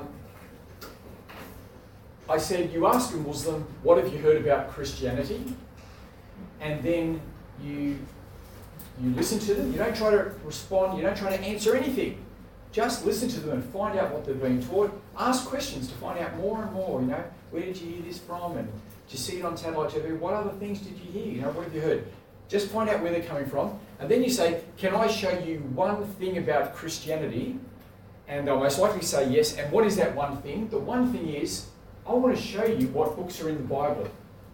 I said, you ask a Muslim, what have you heard about Christianity? And then you, you listen to them. You don't try to respond. You don't try to answer anything. Just listen to them and find out what they've been taught. Ask questions to find out more and more. You know, where did you hear this from? And did you see it on satellite T V? What other things did you hear? You know, what have you heard? Just find out where they're coming from. And then you say, can I show you one thing about Christianity? And they'll most likely say yes. And what is that one thing? The one thing is, I want to show you what books are in the Bible.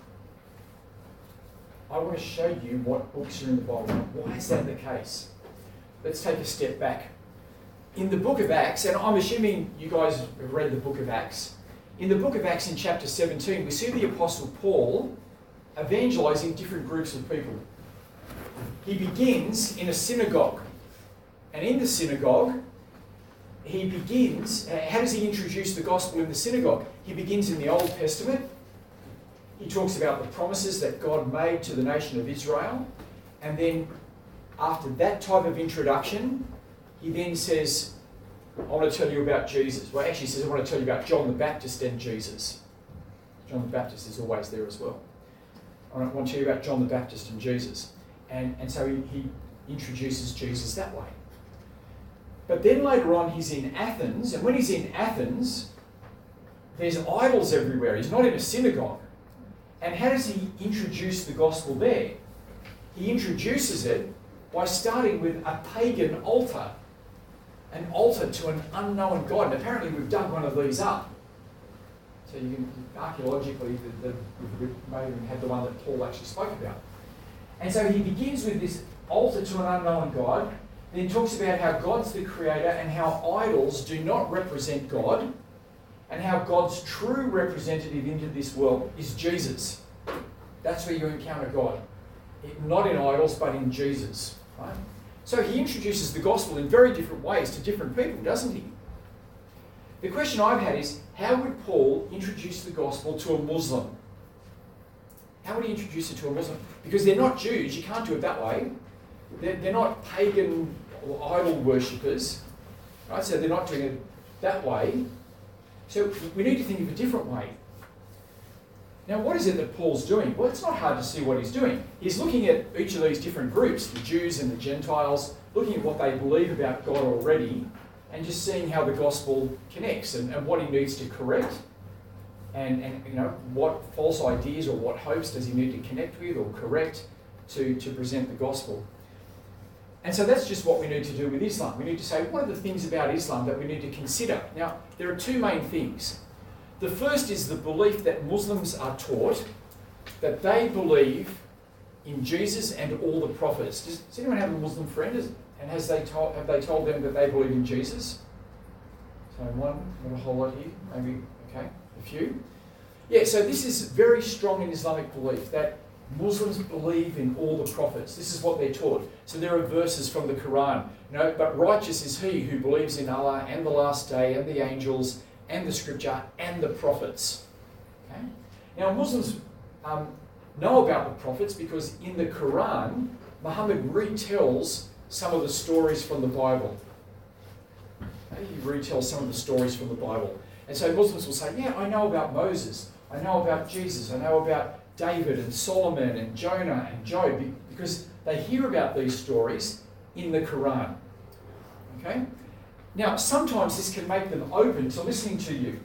I want to show you what books are in the Bible. Why is that the case? Let's take a step back. In the book of Acts, and I'm assuming you guys have read the book of Acts. In the book of Acts in chapter seventeen, we see the Apostle Paul evangelizing different groups of people. He begins in a synagogue. And in the synagogue, he begins, uh, how does he introduce the gospel in the synagogue? He begins in the Old Testament. He talks about the promises that God made to the nation of Israel. And then after that type of introduction, he then says, I want to tell you about Jesus. Well, actually he says, I want to tell you about John the Baptist and Jesus. John the Baptist is always there as well. I want to tell you about John the Baptist and Jesus. And, and so he, he introduces Jesus that way. But then later on, he's in Athens, and when he's in Athens, there's idols everywhere. He's not in a synagogue. And how does he introduce the gospel there? He introduces it by starting with a pagan altar. An altar to an unknown God. And apparently we've dug one of these up. So you can, archaeologically, the, the, we may have had the one that Paul actually spoke about. And so he begins with this altar to an unknown God, then talks about how God's the creator and how idols do not represent God, and how God's true representative into this world is Jesus. That's where you encounter God. It, not in idols, but in Jesus. Right? So he introduces the gospel in very different ways to different people, doesn't he? The question I've had is, how would Paul introduce the gospel to a Muslim? How would he introduce it to a Muslim? Because they're not Jews, you can't do it that way. They're, they're not pagan or idol worshippers, right? So they're not doing it that way. So we need to think of a different way. Now, what is it that Paul's doing? Well, it's not hard to see what he's doing. He's looking at each of these different groups, the Jews and the Gentiles, looking at what they believe about God already, and just seeing how the gospel connects and, and what he needs to correct, and, and you know what false ideas or what hopes does he need to connect with or correct to, to present the gospel. And so that's just what we need to do with Islam. We need to say, what are the things about Islam that we need to consider? Now, there are two main things. The first is the belief that Muslims are taught that they believe in Jesus and all the prophets. Does, does anyone have a Muslim friend? Is, and has they told, have they told them that they believe in Jesus? So one, not a whole lot here, maybe, okay, a few. Yeah, so this is very strong in Islamic belief, that Muslims believe in all the prophets. This is what they're taught. So there are verses from the Quran. You know, but righteous is he who believes in Allah and the last day and the angels and the scripture and the prophets. Okay? Now Muslims um, know about the prophets because in the Quran, Muhammad retells some of the stories from the Bible. Okay? He retells some of the stories from the Bible. And so Muslims will say, yeah, I know about Moses, I know about Jesus, I know about David and Solomon and Jonah and Job, because they hear about these stories in the Quran. Okay? Now, sometimes this can make them open to listening to you.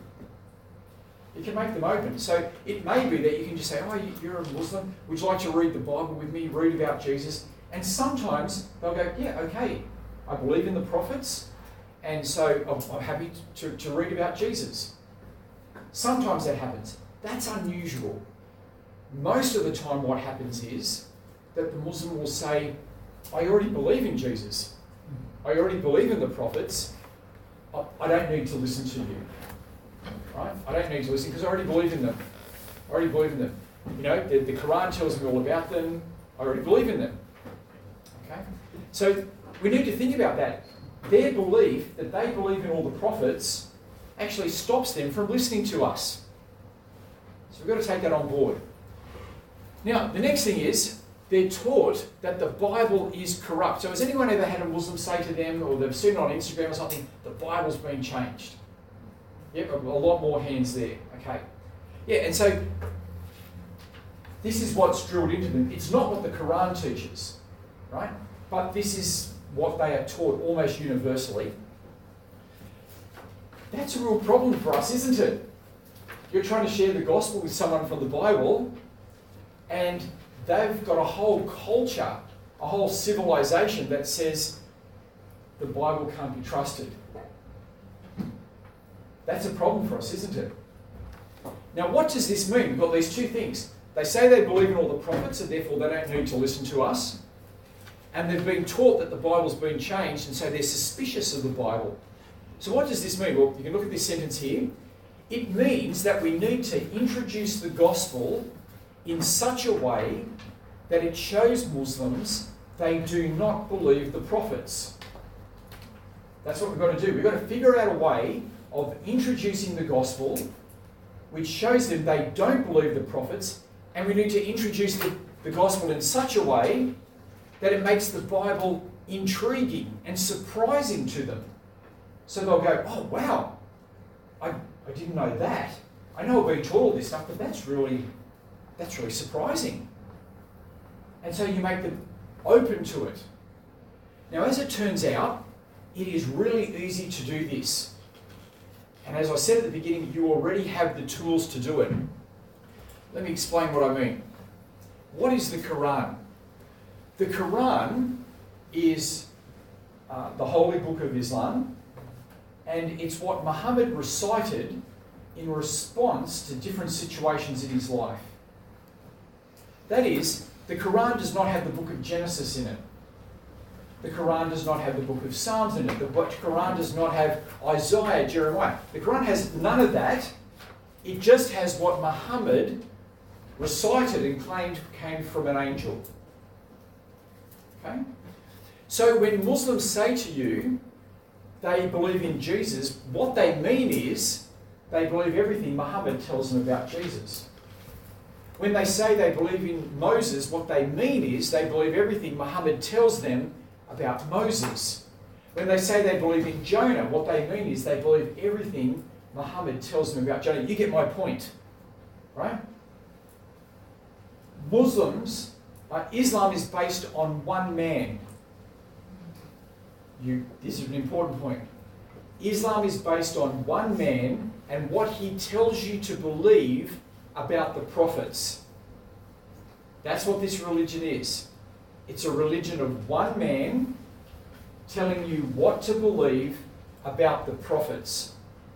It can make them open. So it may be that you can just say, oh, you're a Muslim, would you like to read the Bible with me, read about Jesus? And sometimes they'll go, yeah, okay, I believe in the prophets, and so I'm, I'm happy to, to read about Jesus. Sometimes that happens. That's unusual. Most of the time what happens is that the Muslim will say, I already believe in Jesus. I already believe in the prophets. I, I don't need to listen to you. Right? I don't need to listen because I already believe in them. I already believe in them. You know, the, the Quran tells me all about them. I already believe in them. Okay? So we need to think about that. Their belief that they believe in all the prophets actually stops them from listening to us. So we've got to take that on board. Now, the next thing is, they're taught that the Bible is corrupt. So has anyone ever had a Muslim say to them, or they've seen it on Instagram or something, the Bible's been changed? Yep, a, a lot more hands there. Okay. Yeah, and so this is what's drilled into them. It's not what the Quran teaches, right? But this is what they are taught almost universally. That's a real problem for us, isn't it? You're trying to share the gospel with someone from the Bible, and they've got a whole culture, a whole civilization that says the Bible can't be trusted. That's a problem for us, isn't it? Now, what does this mean? We've got these two things. They say they believe in all the prophets, and therefore they don't need to listen to us. And they've been taught that the Bible's been changed, and so they're suspicious of the Bible. So what does this mean? Well, you can look at this sentence here. It means that we need to introduce the gospel in such a way that it shows Muslims they do not believe the prophets. That's what we've got to do. We've got to figure out a way of introducing the gospel which shows them they don't believe the prophets, and we need to introduce the, the gospel in such a way that it makes the Bible intriguing and surprising to them. So they'll go, oh wow, I, I didn't know that. I know I've been taught all this stuff, but that's really That's really surprising. And so you make them open to it. Now, as it turns out, it is really easy to do this. And as I said at the beginning, you already have the tools to do it. Let me explain what I mean. What is the Quran? The Quran is uh, the holy book of Islam, and it's what Muhammad recited in response to different situations in his life. That is, the Quran does not have the book of Genesis in it. The Quran does not have the book of Psalms in it. The Quran does not have Isaiah, Jeremiah. The Quran has none of that. It just has what Muhammad recited and claimed came from an angel. Okay? So when Muslims say to you they believe in Jesus, what they mean is they believe everything Muhammad tells them about Jesus. When they say they believe in Moses, what they mean is they believe everything Muhammad tells them about Moses. When they say they believe in Jonah, what they mean is they believe everything Muhammad tells them about Jonah. You get my point, right? Muslims, uh, Islam is based on one man. You, this is an important point. Islam is based on one man and what he tells you to believe about the prophets. That's what this religion is. It's a religion of one man telling you what to believe about the prophets.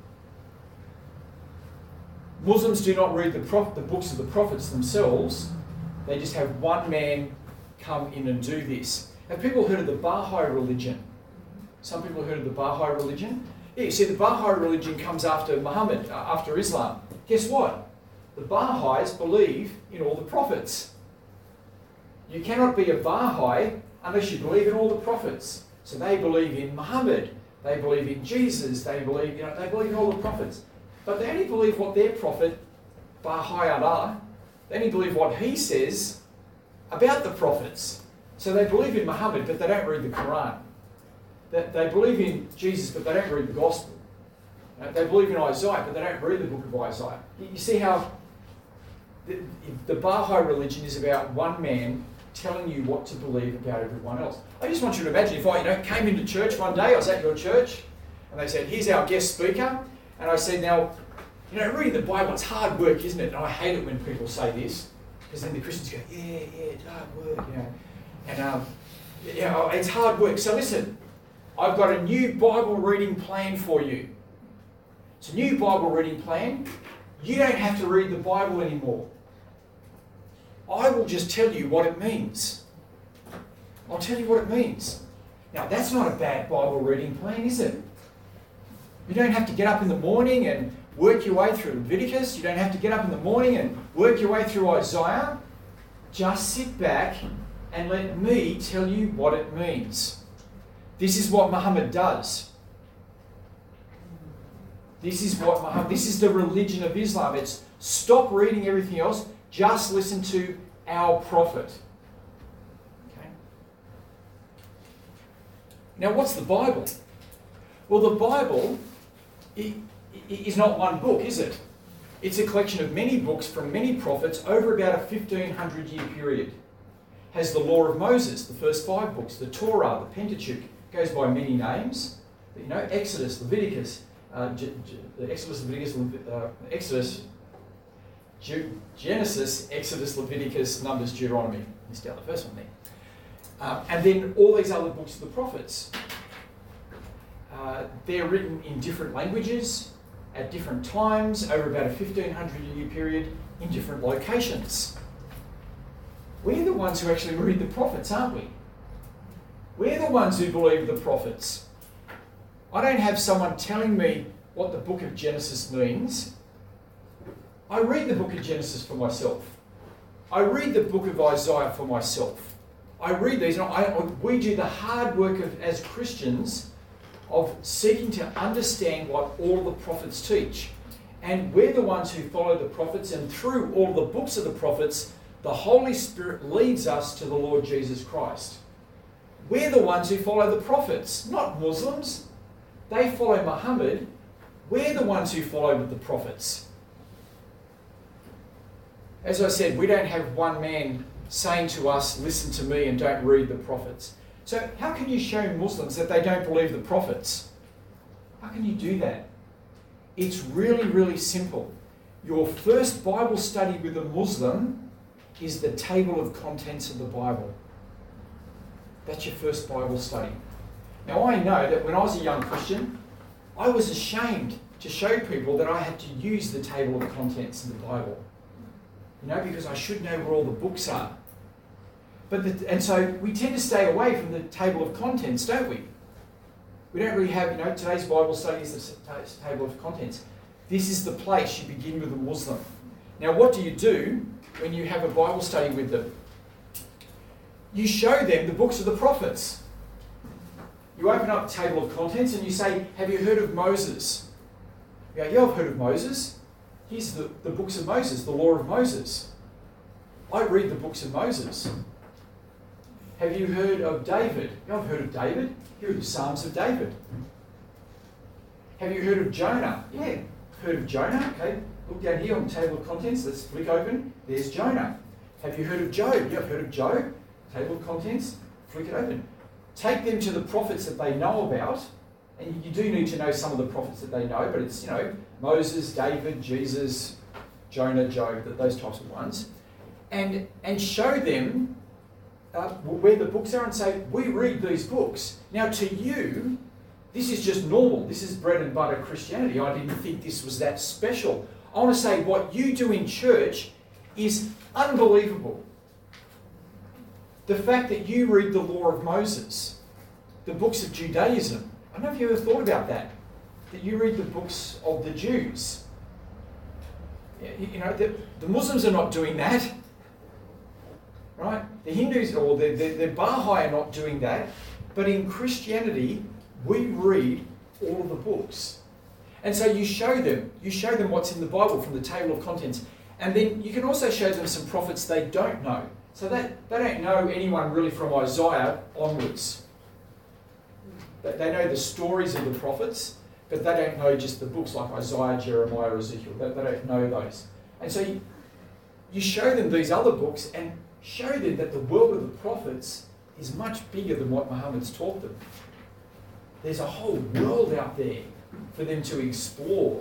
Muslims do not read the, prof- the books of the prophets themselves. They just have one man come in and do this. Have people heard of the Baha'i religion? Some people have heard of the Baha'i religion. Yeah, you see, the Baha'i religion comes after Muhammad, uh, after Islam. Guess what? The Baha'is believe in all the prophets. You cannot be a Baha'i unless you believe in all the prophets. So they believe in Muhammad, they believe in Jesus, they believe, you know, they believe in all the prophets. But they only believe what their prophet, Baha'i Allah, they only believe what he says about the prophets. So they believe in Muhammad, but they don't read the Quran. They, they believe in Jesus, but they don't read the Gospel. Uh, They believe in Isaiah, but they don't read the book of Isaiah. You, you see how the, the Baha'i religion is about one man telling you what to believe about everyone else. I just want you to imagine if I, you know, came into church one day, I was at your church, and they said, here's our guest speaker, and I said, now, you know, reading the Bible, it's hard work, isn't it? And I hate it when people say this, because then the Christians go, yeah, yeah, it's hard work, you know. And, um, yeah, it's hard work. So listen, I've got a new Bible reading plan for you. It's a new Bible reading plan. You don't have to read the Bible anymore. I will just tell you what it means. I'll tell you what it means. Now, that's not a bad Bible reading plan, is it? You don't have to get up in the morning and work your way through Leviticus. You don't have to get up in the morning and work your way through Isaiah. Just sit back and let me tell you what it means. This is what Muhammad does. This is what Muhammad, this is the religion of Islam. It's stop reading everything else, just listen to our prophet. Okay. Now, what's the Bible? Well, the Bible is not one book, is it? It's a collection of many books from many prophets over about a fifteen hundred year period. Has the law of Moses, the first five books, the Torah, the Pentateuch, goes by many names. You know, Exodus, Leviticus, uh, G- G- Exodus, Leviticus, uh, Exodus, Ge- Genesis, Exodus, Leviticus, Numbers, Deuteronomy. Missed out the first one there. Uh, and then all these other books of the prophets. Uh, they're written in different languages, at different times, over about a fifteen hundred year period, in different locations. We're the ones who actually read the prophets, aren't we? We're the ones who believe the prophets. I don't have someone telling me what the book of Genesis means. I read the book of Genesis for myself. I read the book of Isaiah for myself. I read these, and I, we do the hard work of, as Christians, of seeking to understand what all the prophets teach. And we're the ones who follow the prophets, and through all the books of the prophets, the Holy Spirit leads us to the Lord Jesus Christ. We're the ones who follow the prophets, not Muslims. They follow Muhammad. We're the ones who follow the prophets. As I said, we don't have one man saying to us, listen to me and don't read the prophets. So how can you show Muslims that they don't believe the prophets? How can you do that? It's really, really simple. Your first Bible study with a Muslim is the table of contents of the Bible. That's your first Bible study. Now, I know that when I was a young Christian, I was ashamed to show people that I had to use the table of contents of the Bible. You know, because I should know where all the books are. But the, and so we tend to stay away from the table of contents, don't we? We don't really have, you know, today's Bible study is the table of contents. This is the place you begin with a Muslim. Now, what do you do when you have a Bible study with them? You show them the books of the prophets. You open up the table of contents and you say, have you heard of Moses? You go, yeah, I've heard of Moses. Here's the, the books of Moses, the law of Moses. I read the books of Moses. Have you heard of David? Yeah, I've heard of David. Here are the Psalms of David. Have you heard of Jonah? Yeah, heard of Jonah. Okay, look down here on the table of contents. Let's flick open. There's Jonah. Have you heard of Job? Yeah, I've heard of Job. Table of contents. Flick it open. Take them to the prophets that they know about. And you do need to know some of the prophets that they know, but it's, you know, Moses, David, Jesus, Jonah, Job, those types of ones. And, and show them uh, where the books are and say, we read these books. Now to you, this is just normal. This is bread and butter Christianity. I didn't think this was that special. I want to say what you do in church is unbelievable. The fact that you read the law of Moses, the books of Judaism. I don't know if you ever thought about that. That you read the books of the Jews. You know, the, the Muslims are not doing that. Right? The Hindus or the, the, the Baha'i are not doing that. But in Christianity, we read all of the books. And so you show them, you show them what's in the Bible from the table of contents. And then you can also show them some prophets they don't know. So they, they don't know anyone really from Isaiah onwards. They, they know the stories of the prophets, but they don't know just the books like Isaiah, Jeremiah, Ezekiel. They, they don't know those. And so you, you show them these other books and show them that the world of the prophets is much bigger than what Muhammad's taught them. There's a whole world out there for them to explore.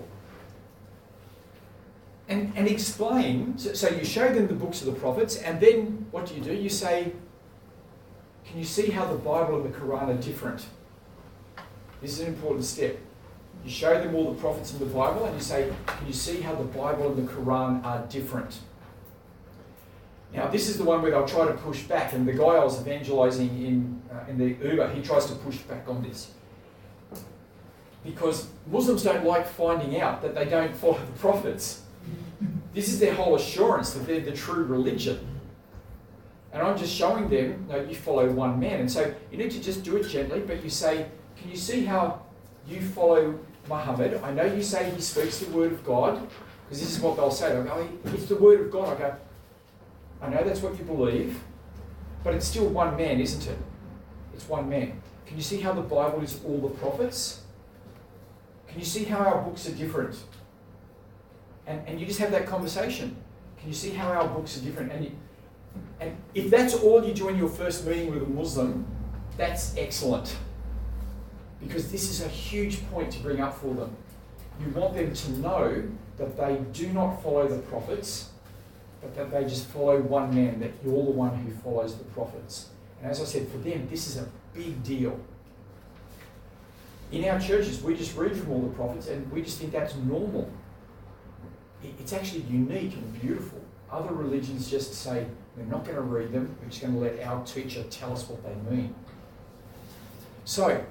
And, and explain, so, so you show them the books of the prophets, and then what do you do? You say, can you see how the Bible and the Quran are different? This is an important step. You show them all the prophets in the Bible, and you say, can you see how the Bible and the Quran are different? Now, this is the one where they'll try to push back, and the guy I was evangelizing in, uh, in the Uber, he tries to push back on this. Because Muslims don't like finding out that they don't follow the prophets. This is their whole assurance that they're the true religion. And I'm just showing them, no, you follow one man. And so you need to just do it gently, but you say, can you see how you follow Muhammad? I know you say he speaks the word of God, because this is what they'll say. They'll go, oh, it's the word of God. I go, I know that's what you believe, but it's still one man, isn't it? It's one man. Can you see how the Bible is all the prophets? Can you see how our books are different? And, and you just have that conversation. Can you see how our books are different? And, you, and if that's all you do in your first meeting with a Muslim, that's excellent. Because this is a huge point to bring up for them. You want them to know that they do not follow the prophets, but that they just follow one man, that you're the one who follows the prophets. And as I said, for them, this is a big deal. In our churches, we just read from all the prophets and we just think that's normal. It's actually unique and beautiful. Other religions just say, we're not going to read them, we're just going to let our teacher tell us what they mean. So,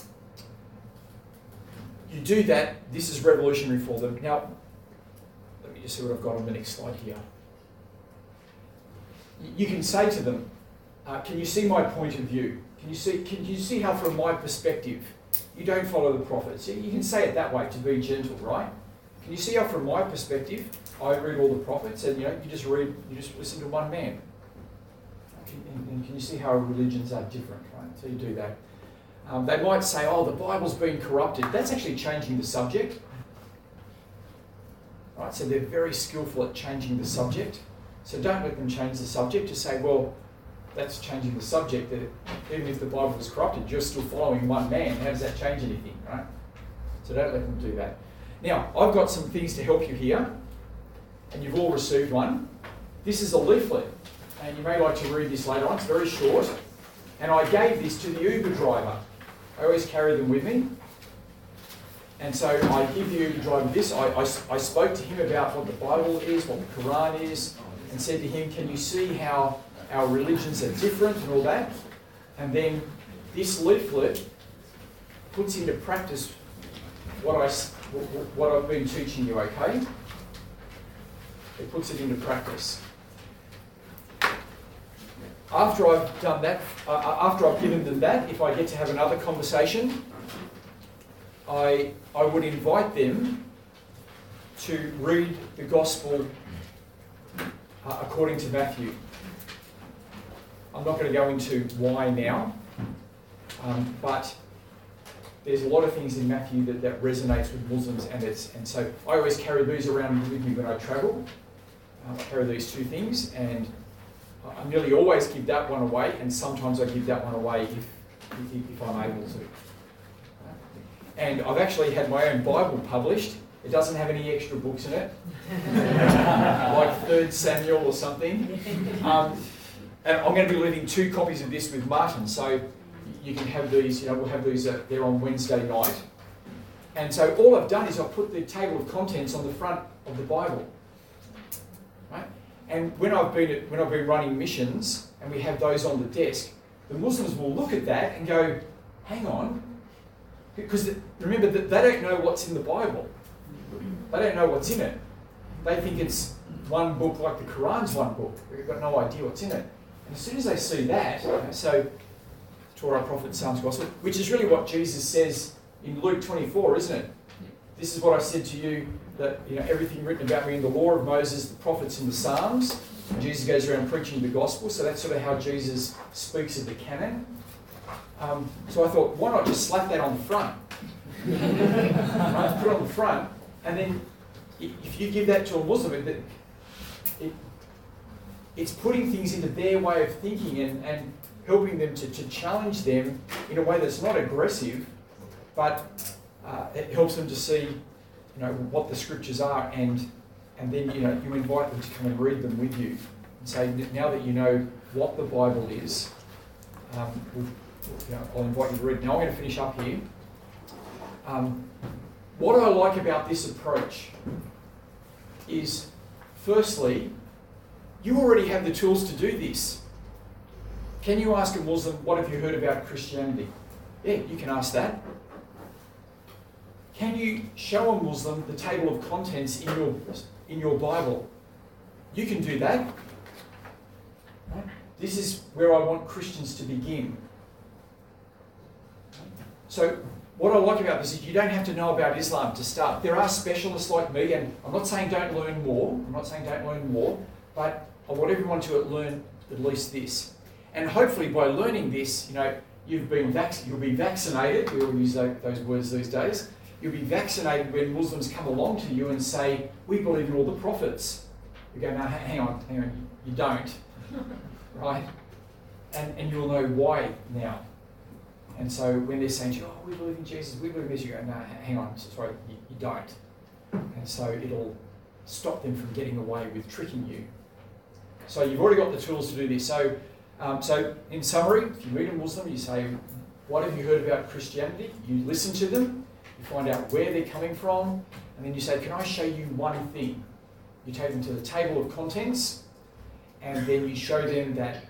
you do that, this is revolutionary for them. Now, let me just see what I've got on the next slide here. You can say to them, uh, can you see my point of view? Can you see, can you see how from my perspective, you don't follow the prophets? You can say it that way to be gentle, right? Can you see how from my perspective, I read all the prophets and you know, you just read, you just listen to one man. And, and can you see how religions are different, right? So you do that. Um, they might say, oh, the Bible's been corrupted. That's actually changing the subject. Right? So they're very skillful at changing the subject. So don't let them change the subject. Just say, well, that's changing the subject. That even if the Bible was corrupted, you're still following one man. How does that change anything, right? So don't let them do that. Now, I've got some things to help you here, and you've all received one. This is a leaflet, and you may like to read this later on. It's very short. And I gave this to the Uber driver. I always carry them with me. And so I give the Uber driver this. I, I, I spoke to him about what the Bible is, what the Quran is, and said to him, can you see how our religions are different and all that? And then this leaflet puts into practice what, I, what I've been teaching you, okay? It puts it into practice. After I've done that, uh, after I've given them that, if I get to have another conversation, I, I would invite them to read the gospel uh, according to Matthew. I'm not going to go into why now, um, but there's a lot of things in Matthew that, that resonates with Muslims, and it's and so I always carry these around with me when I travel. Uh, I carry these two things, and I nearly always give that one away, and sometimes I give that one away if if, if I'm able to. And I've actually had my own Bible published. It doesn't have any extra books in it, like Third Samuel or something. Um, and I'm going to be leaving two copies of this with Martin, so you can have these. You know, we'll have these uh, there on Wednesday night. And so all I've done is I've put the table of contents on the front of the Bible. Right? And when I've been at, when I've been running missions, and we have those on the desk, the Muslims will look at that and go, "Hang on," because remember that they don't know what's in the Bible. They don't know what's in it. They think it's one book like the Quran's one book. They've got no idea what's in it. And as soon as they see that, you know, so Torah, Prophet, Psalms, Gospel, which is really what Jesus says in Luke twenty-four, isn't it? This is what I said to you, that you know everything written about me in the law of Moses, the prophets, and the Psalms. And Jesus goes around preaching the gospel, so that's sort of how Jesus speaks of the canon. Um, so I thought, why not just slap that on the front? Right? Put it on the front. And then, if you give that to a Muslim, it, it, it's putting things into their way of thinking and, and helping them to, to challenge them in a way that's not aggressive, but uh, it helps them to see, you know, what the scriptures are, and and then you know you invite them to come and read them with you, and say, now that you know what the Bible is, um, we'll, you know, I'll invite you to read. Now I'm going to finish up here. Um, What I like about this approach is, firstly, you already have the tools to do this. Can you ask a Muslim, what have you heard about Christianity? Yeah, you can ask that. Can you show a Muslim the table of contents in your, in your Bible? You can do that. Right? This is where I want Christians to begin. So, what I like about this is you don't have to know about Islam to start. There are specialists like me, and I'm not saying don't learn more. I'm not saying don't learn more, but I want everyone to learn at least this. And hopefully by learning this, you know, you've been vac- you'll be vaccinated. We all use those words these days. You'll be vaccinated when Muslims come along to you and say, "We believe in all the prophets." You go, "No, hang on, hang on, you don't." Right? And and you'll know why now. And so when they're saying to you, "Oh, we believe in Jesus, we believe in this," you go, "No, hang on, sorry, you, you don't." And so it'll stop them from getting away with tricking you. So you've already got the tools to do this. So, um, so in summary, if you meet a Muslim, you say, "What have you heard about Christianity?" You listen to them, you find out where they're coming from, and then you say, "Can I show you one thing?" You take them to the table of contents, and then you show them that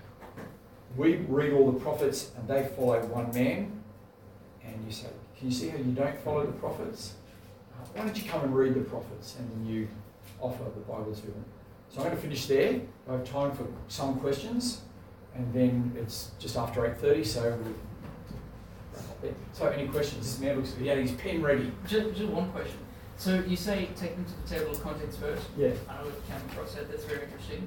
we read all the prophets and they follow one man. And you say, "Can you see how you don't follow the prophets? Uh, why don't you come and read the prophets?" And then you offer the Bible to them. So I'm going to finish there. I have time for some questions, and then it's just after eight thirty, so we'll wrap up there. So any questions? This man looks, he had his pen ready. Just, just one question. So you say take them to the table of contents first. Yeah. I know what came across that. That's very interesting.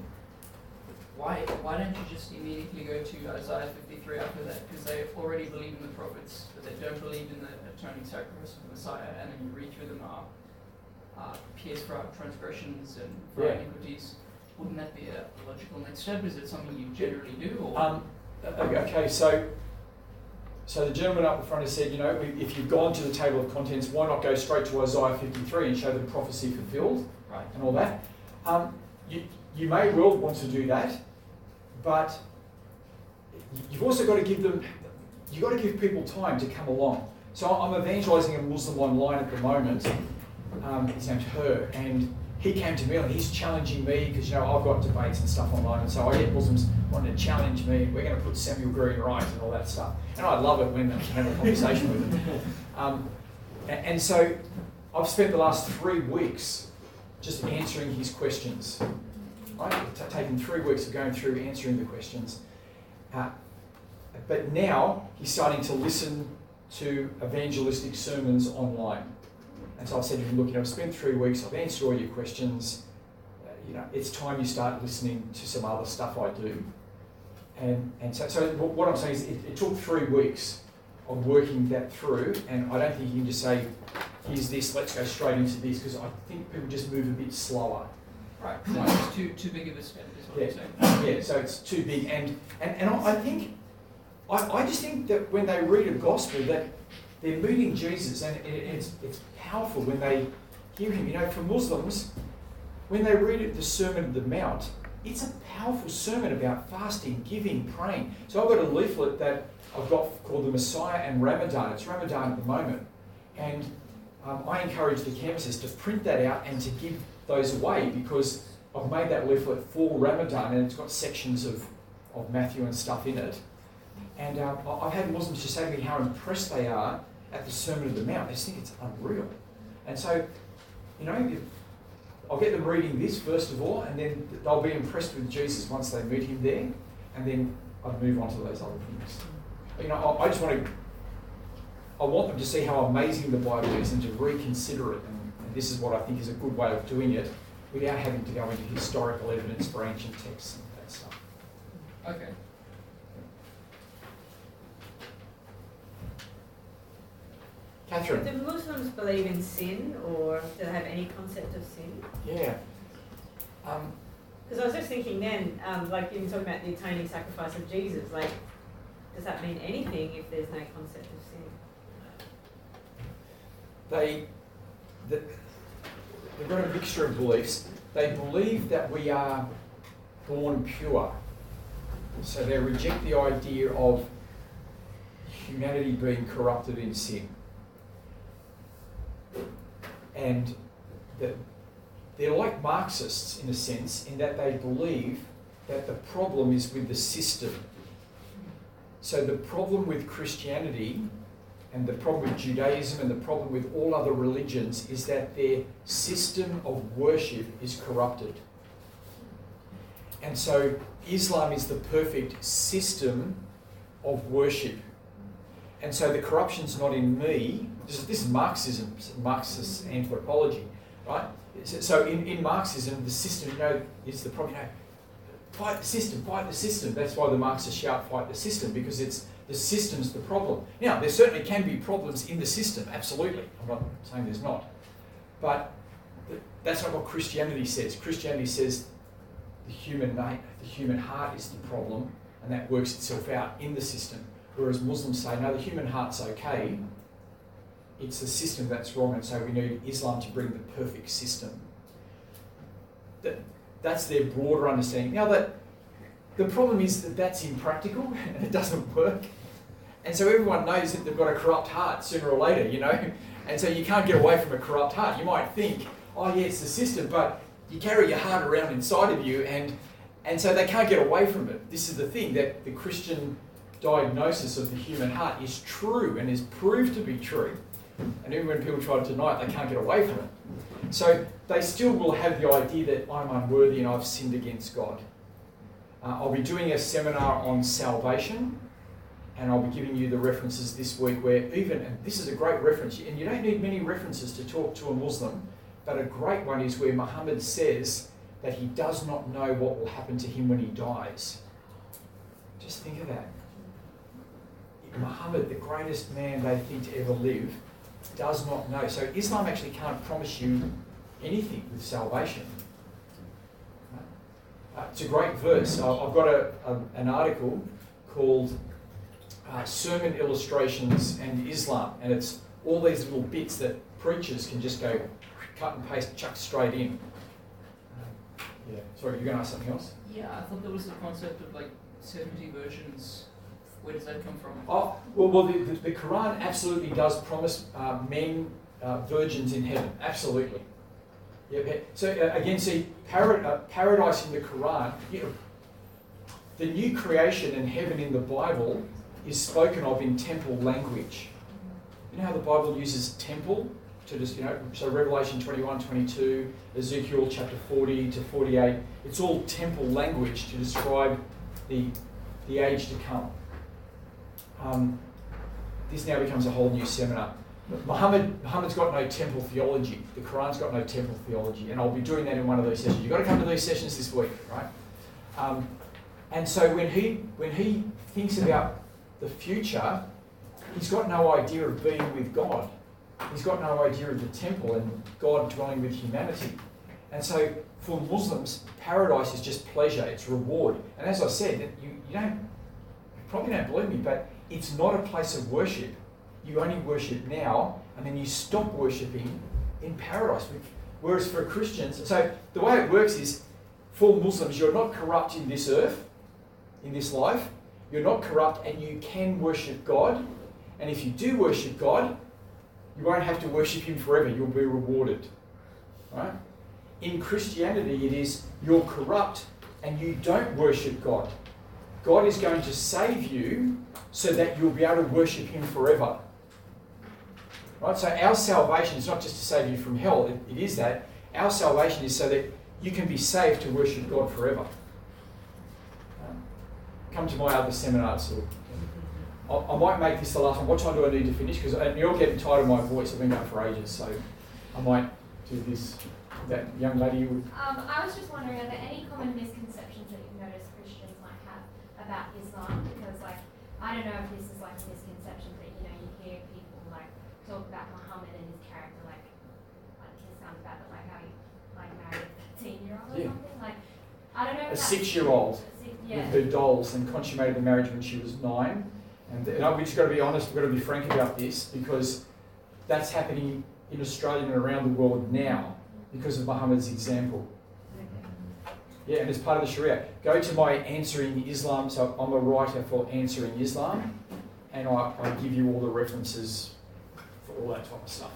Why why don't you just immediately go to Isaiah fifty-three after that? Because they already believe in the prophets, but they don't believe in the atoning sacrifice of the Messiah, and then you read through them are uh, pierced for our transgressions and for our Yeah. iniquities. Wouldn't that be a logical next step? Is it something you generally do? Or? Um, okay, so so the gentleman up the front has said, you know, if you've gone to the table of contents, why not go straight to Isaiah fifty-three and show them prophecy fulfilled, right. and all that? Um, you, you may well want to do that, but you've also got to give them, you've got to give people time to come along. So I'm evangelising a Muslim online at the moment. Um, his name's Her, and he came to me and he's challenging me because, you know, I've got debates and stuff online, and so I get Muslims wanting to challenge me. We're going to put Samuel Green right and all that stuff. And I love it when I can have a conversation with them. Um, and, and so I've spent the last three weeks just answering his questions. Right? It's taken three weeks of going through answering the questions. Uh, but now he's starting to listen to evangelistic sermons online. And so I said to him, "Look, you know, I've spent three weeks, I've answered all your questions. Uh, you know, it's time you start listening to some other stuff I do. And and so, so what I'm saying is it, it took three weeks of working that through, and I don't think you can just say, here's this, let's go straight into this, because I think people just move a bit slower. Right, so it's too, too big of a step, is what Yeah. you're saying. Yeah, so it's too big. And, and, and I I think, I, I just think that when they read a gospel, that they're meeting Jesus, and it, it's, it's powerful when they hear him. You know, for Muslims, when they read it, the Sermon on the Mount, it's a powerful sermon about fasting, giving, praying. So I've got a leaflet that I've got called the Messiah and Ramadan. It's Ramadan at the moment. And um, I encourage the campuses to print that out and to give those away, because I've made that leaflet for Ramadan, and it's got sections of, of Matthew and stuff in it. And um, I- I've had Muslims just say to me how impressed they are at the Sermon on the Mount. They just think it's unreal. And so, you know, if, I'll get them reading this first of all, and then they'll be impressed with Jesus once they meet him there, and then I'd move on to those other things. You know, I, I just want to, I want them to see how amazing the Bible is and to reconsider it, and, and this is what I think is a good way of doing it, without having to go into historical evidence for ancient texts and that stuff. Okay. Catherine? Do Muslims believe in sin, or do they have any concept of sin? Yeah. Um, Because I was just thinking then, um, like you were talking about the atoning sacrifice of Jesus, like, does that mean anything if there's no concept of sin? they, the, they've got a mixture of beliefs. They believe that we are born pure. So they reject the idea of humanity being corrupted in sin. And that they're like Marxists in a sense, in that they believe that the problem is with the system. So the problem with Christianity and the problem with Judaism and the problem with all other religions is that their system of worship is corrupted. And so Islam is the perfect system of worship. And so the corruption's not in me. This is, this is Marxism, Marxist anthropology, right? So in, in Marxism, the system, you know, is the problem. You know, fight the system, fight the system. That's why the Marxists shout, fight the system, because it's the system's the problem. Now, there certainly can be problems in the system, absolutely. I'm not saying there's not. But th- that's not what Christianity says. Christianity says the human na- the human heart is the problem, and that works itself out in the system. Whereas Muslims say, no, the human heart's okay. It's the system that's wrong, and so we need Islam to bring the perfect system. That, that's their broader understanding. Now, that the problem is that that's impractical and it doesn't work. And so everyone knows that they've got a corrupt heart sooner or later, you know. And so you can't get away from a corrupt heart. You might think, oh yeah, it's the system, but you carry your heart around inside of you, and, and so they can't get away from it. This is the thing, that the Christian diagnosis of the human heart is true and is proved to be true. And even when people try to deny it, they can't get away from it. So they still will have the idea that I'm unworthy and I've sinned against God. Uh, I'll be doing a seminar on salvation, and I'll be giving you the references this week where even, and this is a great reference, and you don't need many references to talk to a Muslim, but a great one is where Muhammad says that he does not know what will happen to him when he dies. Just think of that. Muhammad, the greatest man they think to ever live, does not know. So Islam actually can't promise you anything with salvation. Uh, it's a great verse. Uh, I've got a, a, an article called uh, Sermon Illustrations and Islam, and it's all these little bits that preachers can just go cut and paste, chuck straight in. Uh, yeah. Sorry, you're going to ask something else? Yeah, I thought there was the concept of like seventy versions. Where does that come from? Oh, well, well the, the, the Quran absolutely does promise uh, men uh, virgins in heaven. Absolutely. Yeah. So uh, again, see, parad- uh, paradise in the Quran, you know, the new creation and heaven in the Bible is spoken of in temple language. You know how the Bible uses temple to just, you know, so Revelation twenty-one, twenty-two, Ezekiel chapter forty to forty-eight, it's all temple language to describe the, the age to come. Um, this now becomes a whole new seminar. Muhammad, Muhammad's got no temple theology. The Quran's got no temple theology, and I'll be doing that in one of those sessions. You've got to come to these sessions this week, right? Um, and so when he when he thinks about the future, he's got no idea of being with God. He's got no idea of the temple and God dwelling with humanity. And so for Muslims, paradise is just pleasure, it's reward. And as I said, you, you don't you probably don't believe me, but it's not a place of worship. You only worship now, and then you stop worshipping in paradise. Whereas for Christians, so the way it works is, for Muslims, you're not corrupt in this earth, in this life. You're not corrupt, and you can worship God. And if you do worship God, you won't have to worship Him forever. You'll be rewarded. Right? In Christianity, it is you're corrupt and you don't worship God. God is going to save you so that you'll be able to worship Him forever. Right? So our salvation is not just to save you from hell, it, it is that. Our salvation is so that you can be saved to worship God forever. Um, come to my other seminars. Or, I, I might make this the last one. What time do I need to finish? Because you're getting tired of my voice. I've been going for ages, so I might do this. That young lady would... Um, I was just wondering, are there any common misconceptions that you've noticed Christians might have about Islam? Because, like, I don't know if this is like a misconception, but you know, you hear people like talk about Muhammad and his character, like, like it sounds bad, but like how he like married a thirteen-year-old or Yeah. something. Like, I don't know. A If that's- six-year-old a six- yeah. with her dolls and consummated the marriage when she was nine. And, and we just got to be honest, we've got to be frank about this, because that's happening in Australia and around the world now because of Muhammad's example. Yeah, and as part of the Sharia. Go to my Answering Islam, so I'm a writer for Answering Islam, and I, I give you all the references for all that type of stuff.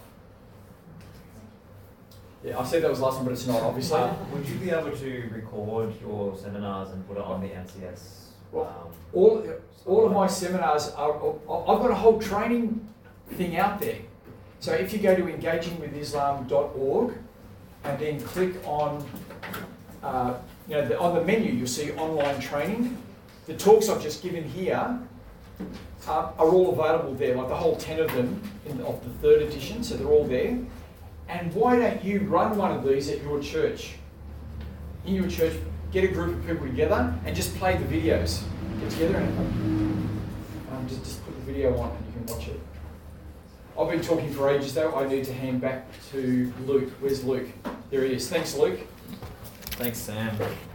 Yeah, I said that was the last one, but it's not, obviously. Uh, would you be able to record your seminars and put it on the M C S? Well, um, all, all of my seminars are, I've got a whole training thing out there. So if you go to engaging with islam dot org and then click on, uh, you know, the, on the menu, you'll see online training. The talks I've just given here are, are all available there, like the whole ten of them in, of the third edition, so they're all there. And why don't you run one of these at your church? In your church, get a group of people together and just play the videos. Get together and um, just, just put the video on and you can watch it. I've been talking for ages though. I need to hand back to Luke. Where's Luke? There he is. Thanks, Luke. Thanks, Sam.